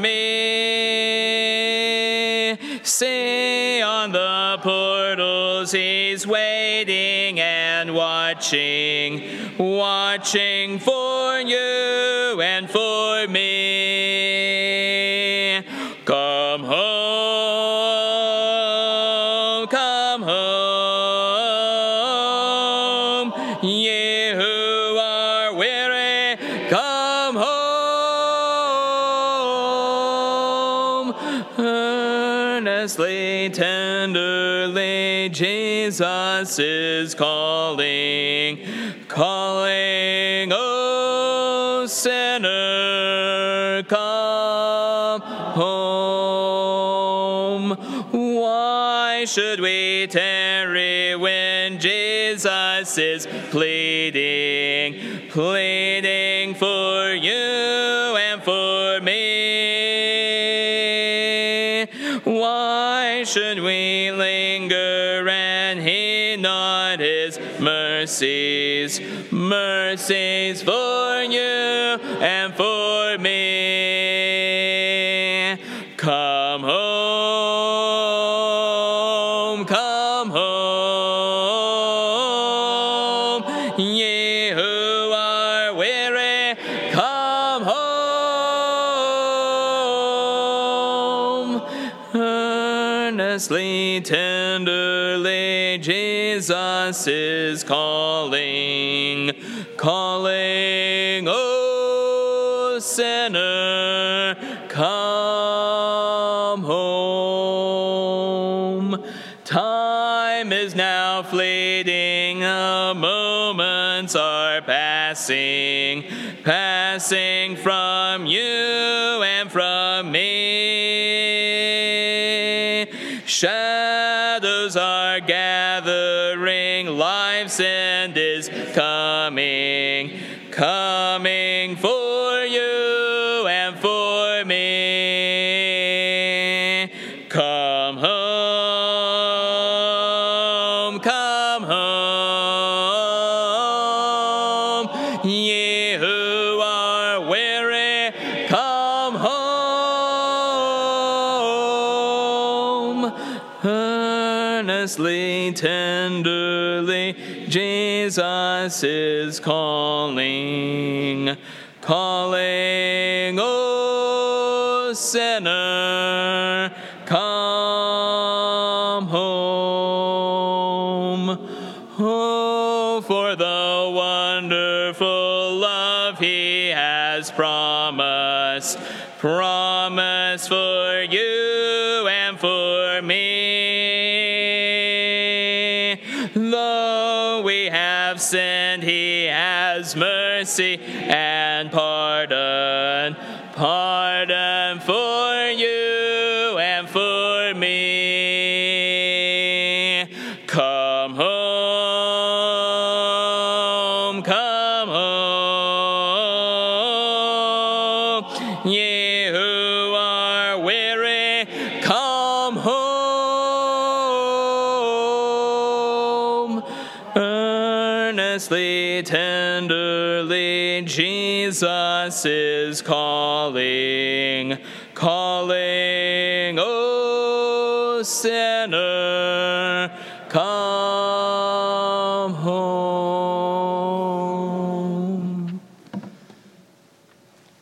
Speaker 2: me. See on the portals, he's waiting and watching, watching for you and for me. Come home. Tenderly, Jesus is calling, calling, oh sinner, come home. Why should we tarry when Jesus is pleading, pleading for you and for me? Why should we linger and heed not his mercies, mercies for you and for me? Come home, come home, ye who are weary, come home. Earnestly, tenderly, Jesus is calling, calling, oh sinner, come home. Time is now fleeting, the moments are passing, passing from you and from me. Shadows are gathering, life's end is coming, coming for you and for me. Come home, come home, ye who are weary, come home. Earnestly, tenderly, Jesus is calling, calling, oh sinner, come home. Oh, for the wonderful love he has promised, promised for you and for me. Though we have sinned, he has mercy and pardon, pardon for you and for me. Come home, come home, ye who are weary, come home. Earnestly, tenderly, Jesus is calling, calling, oh sinner, come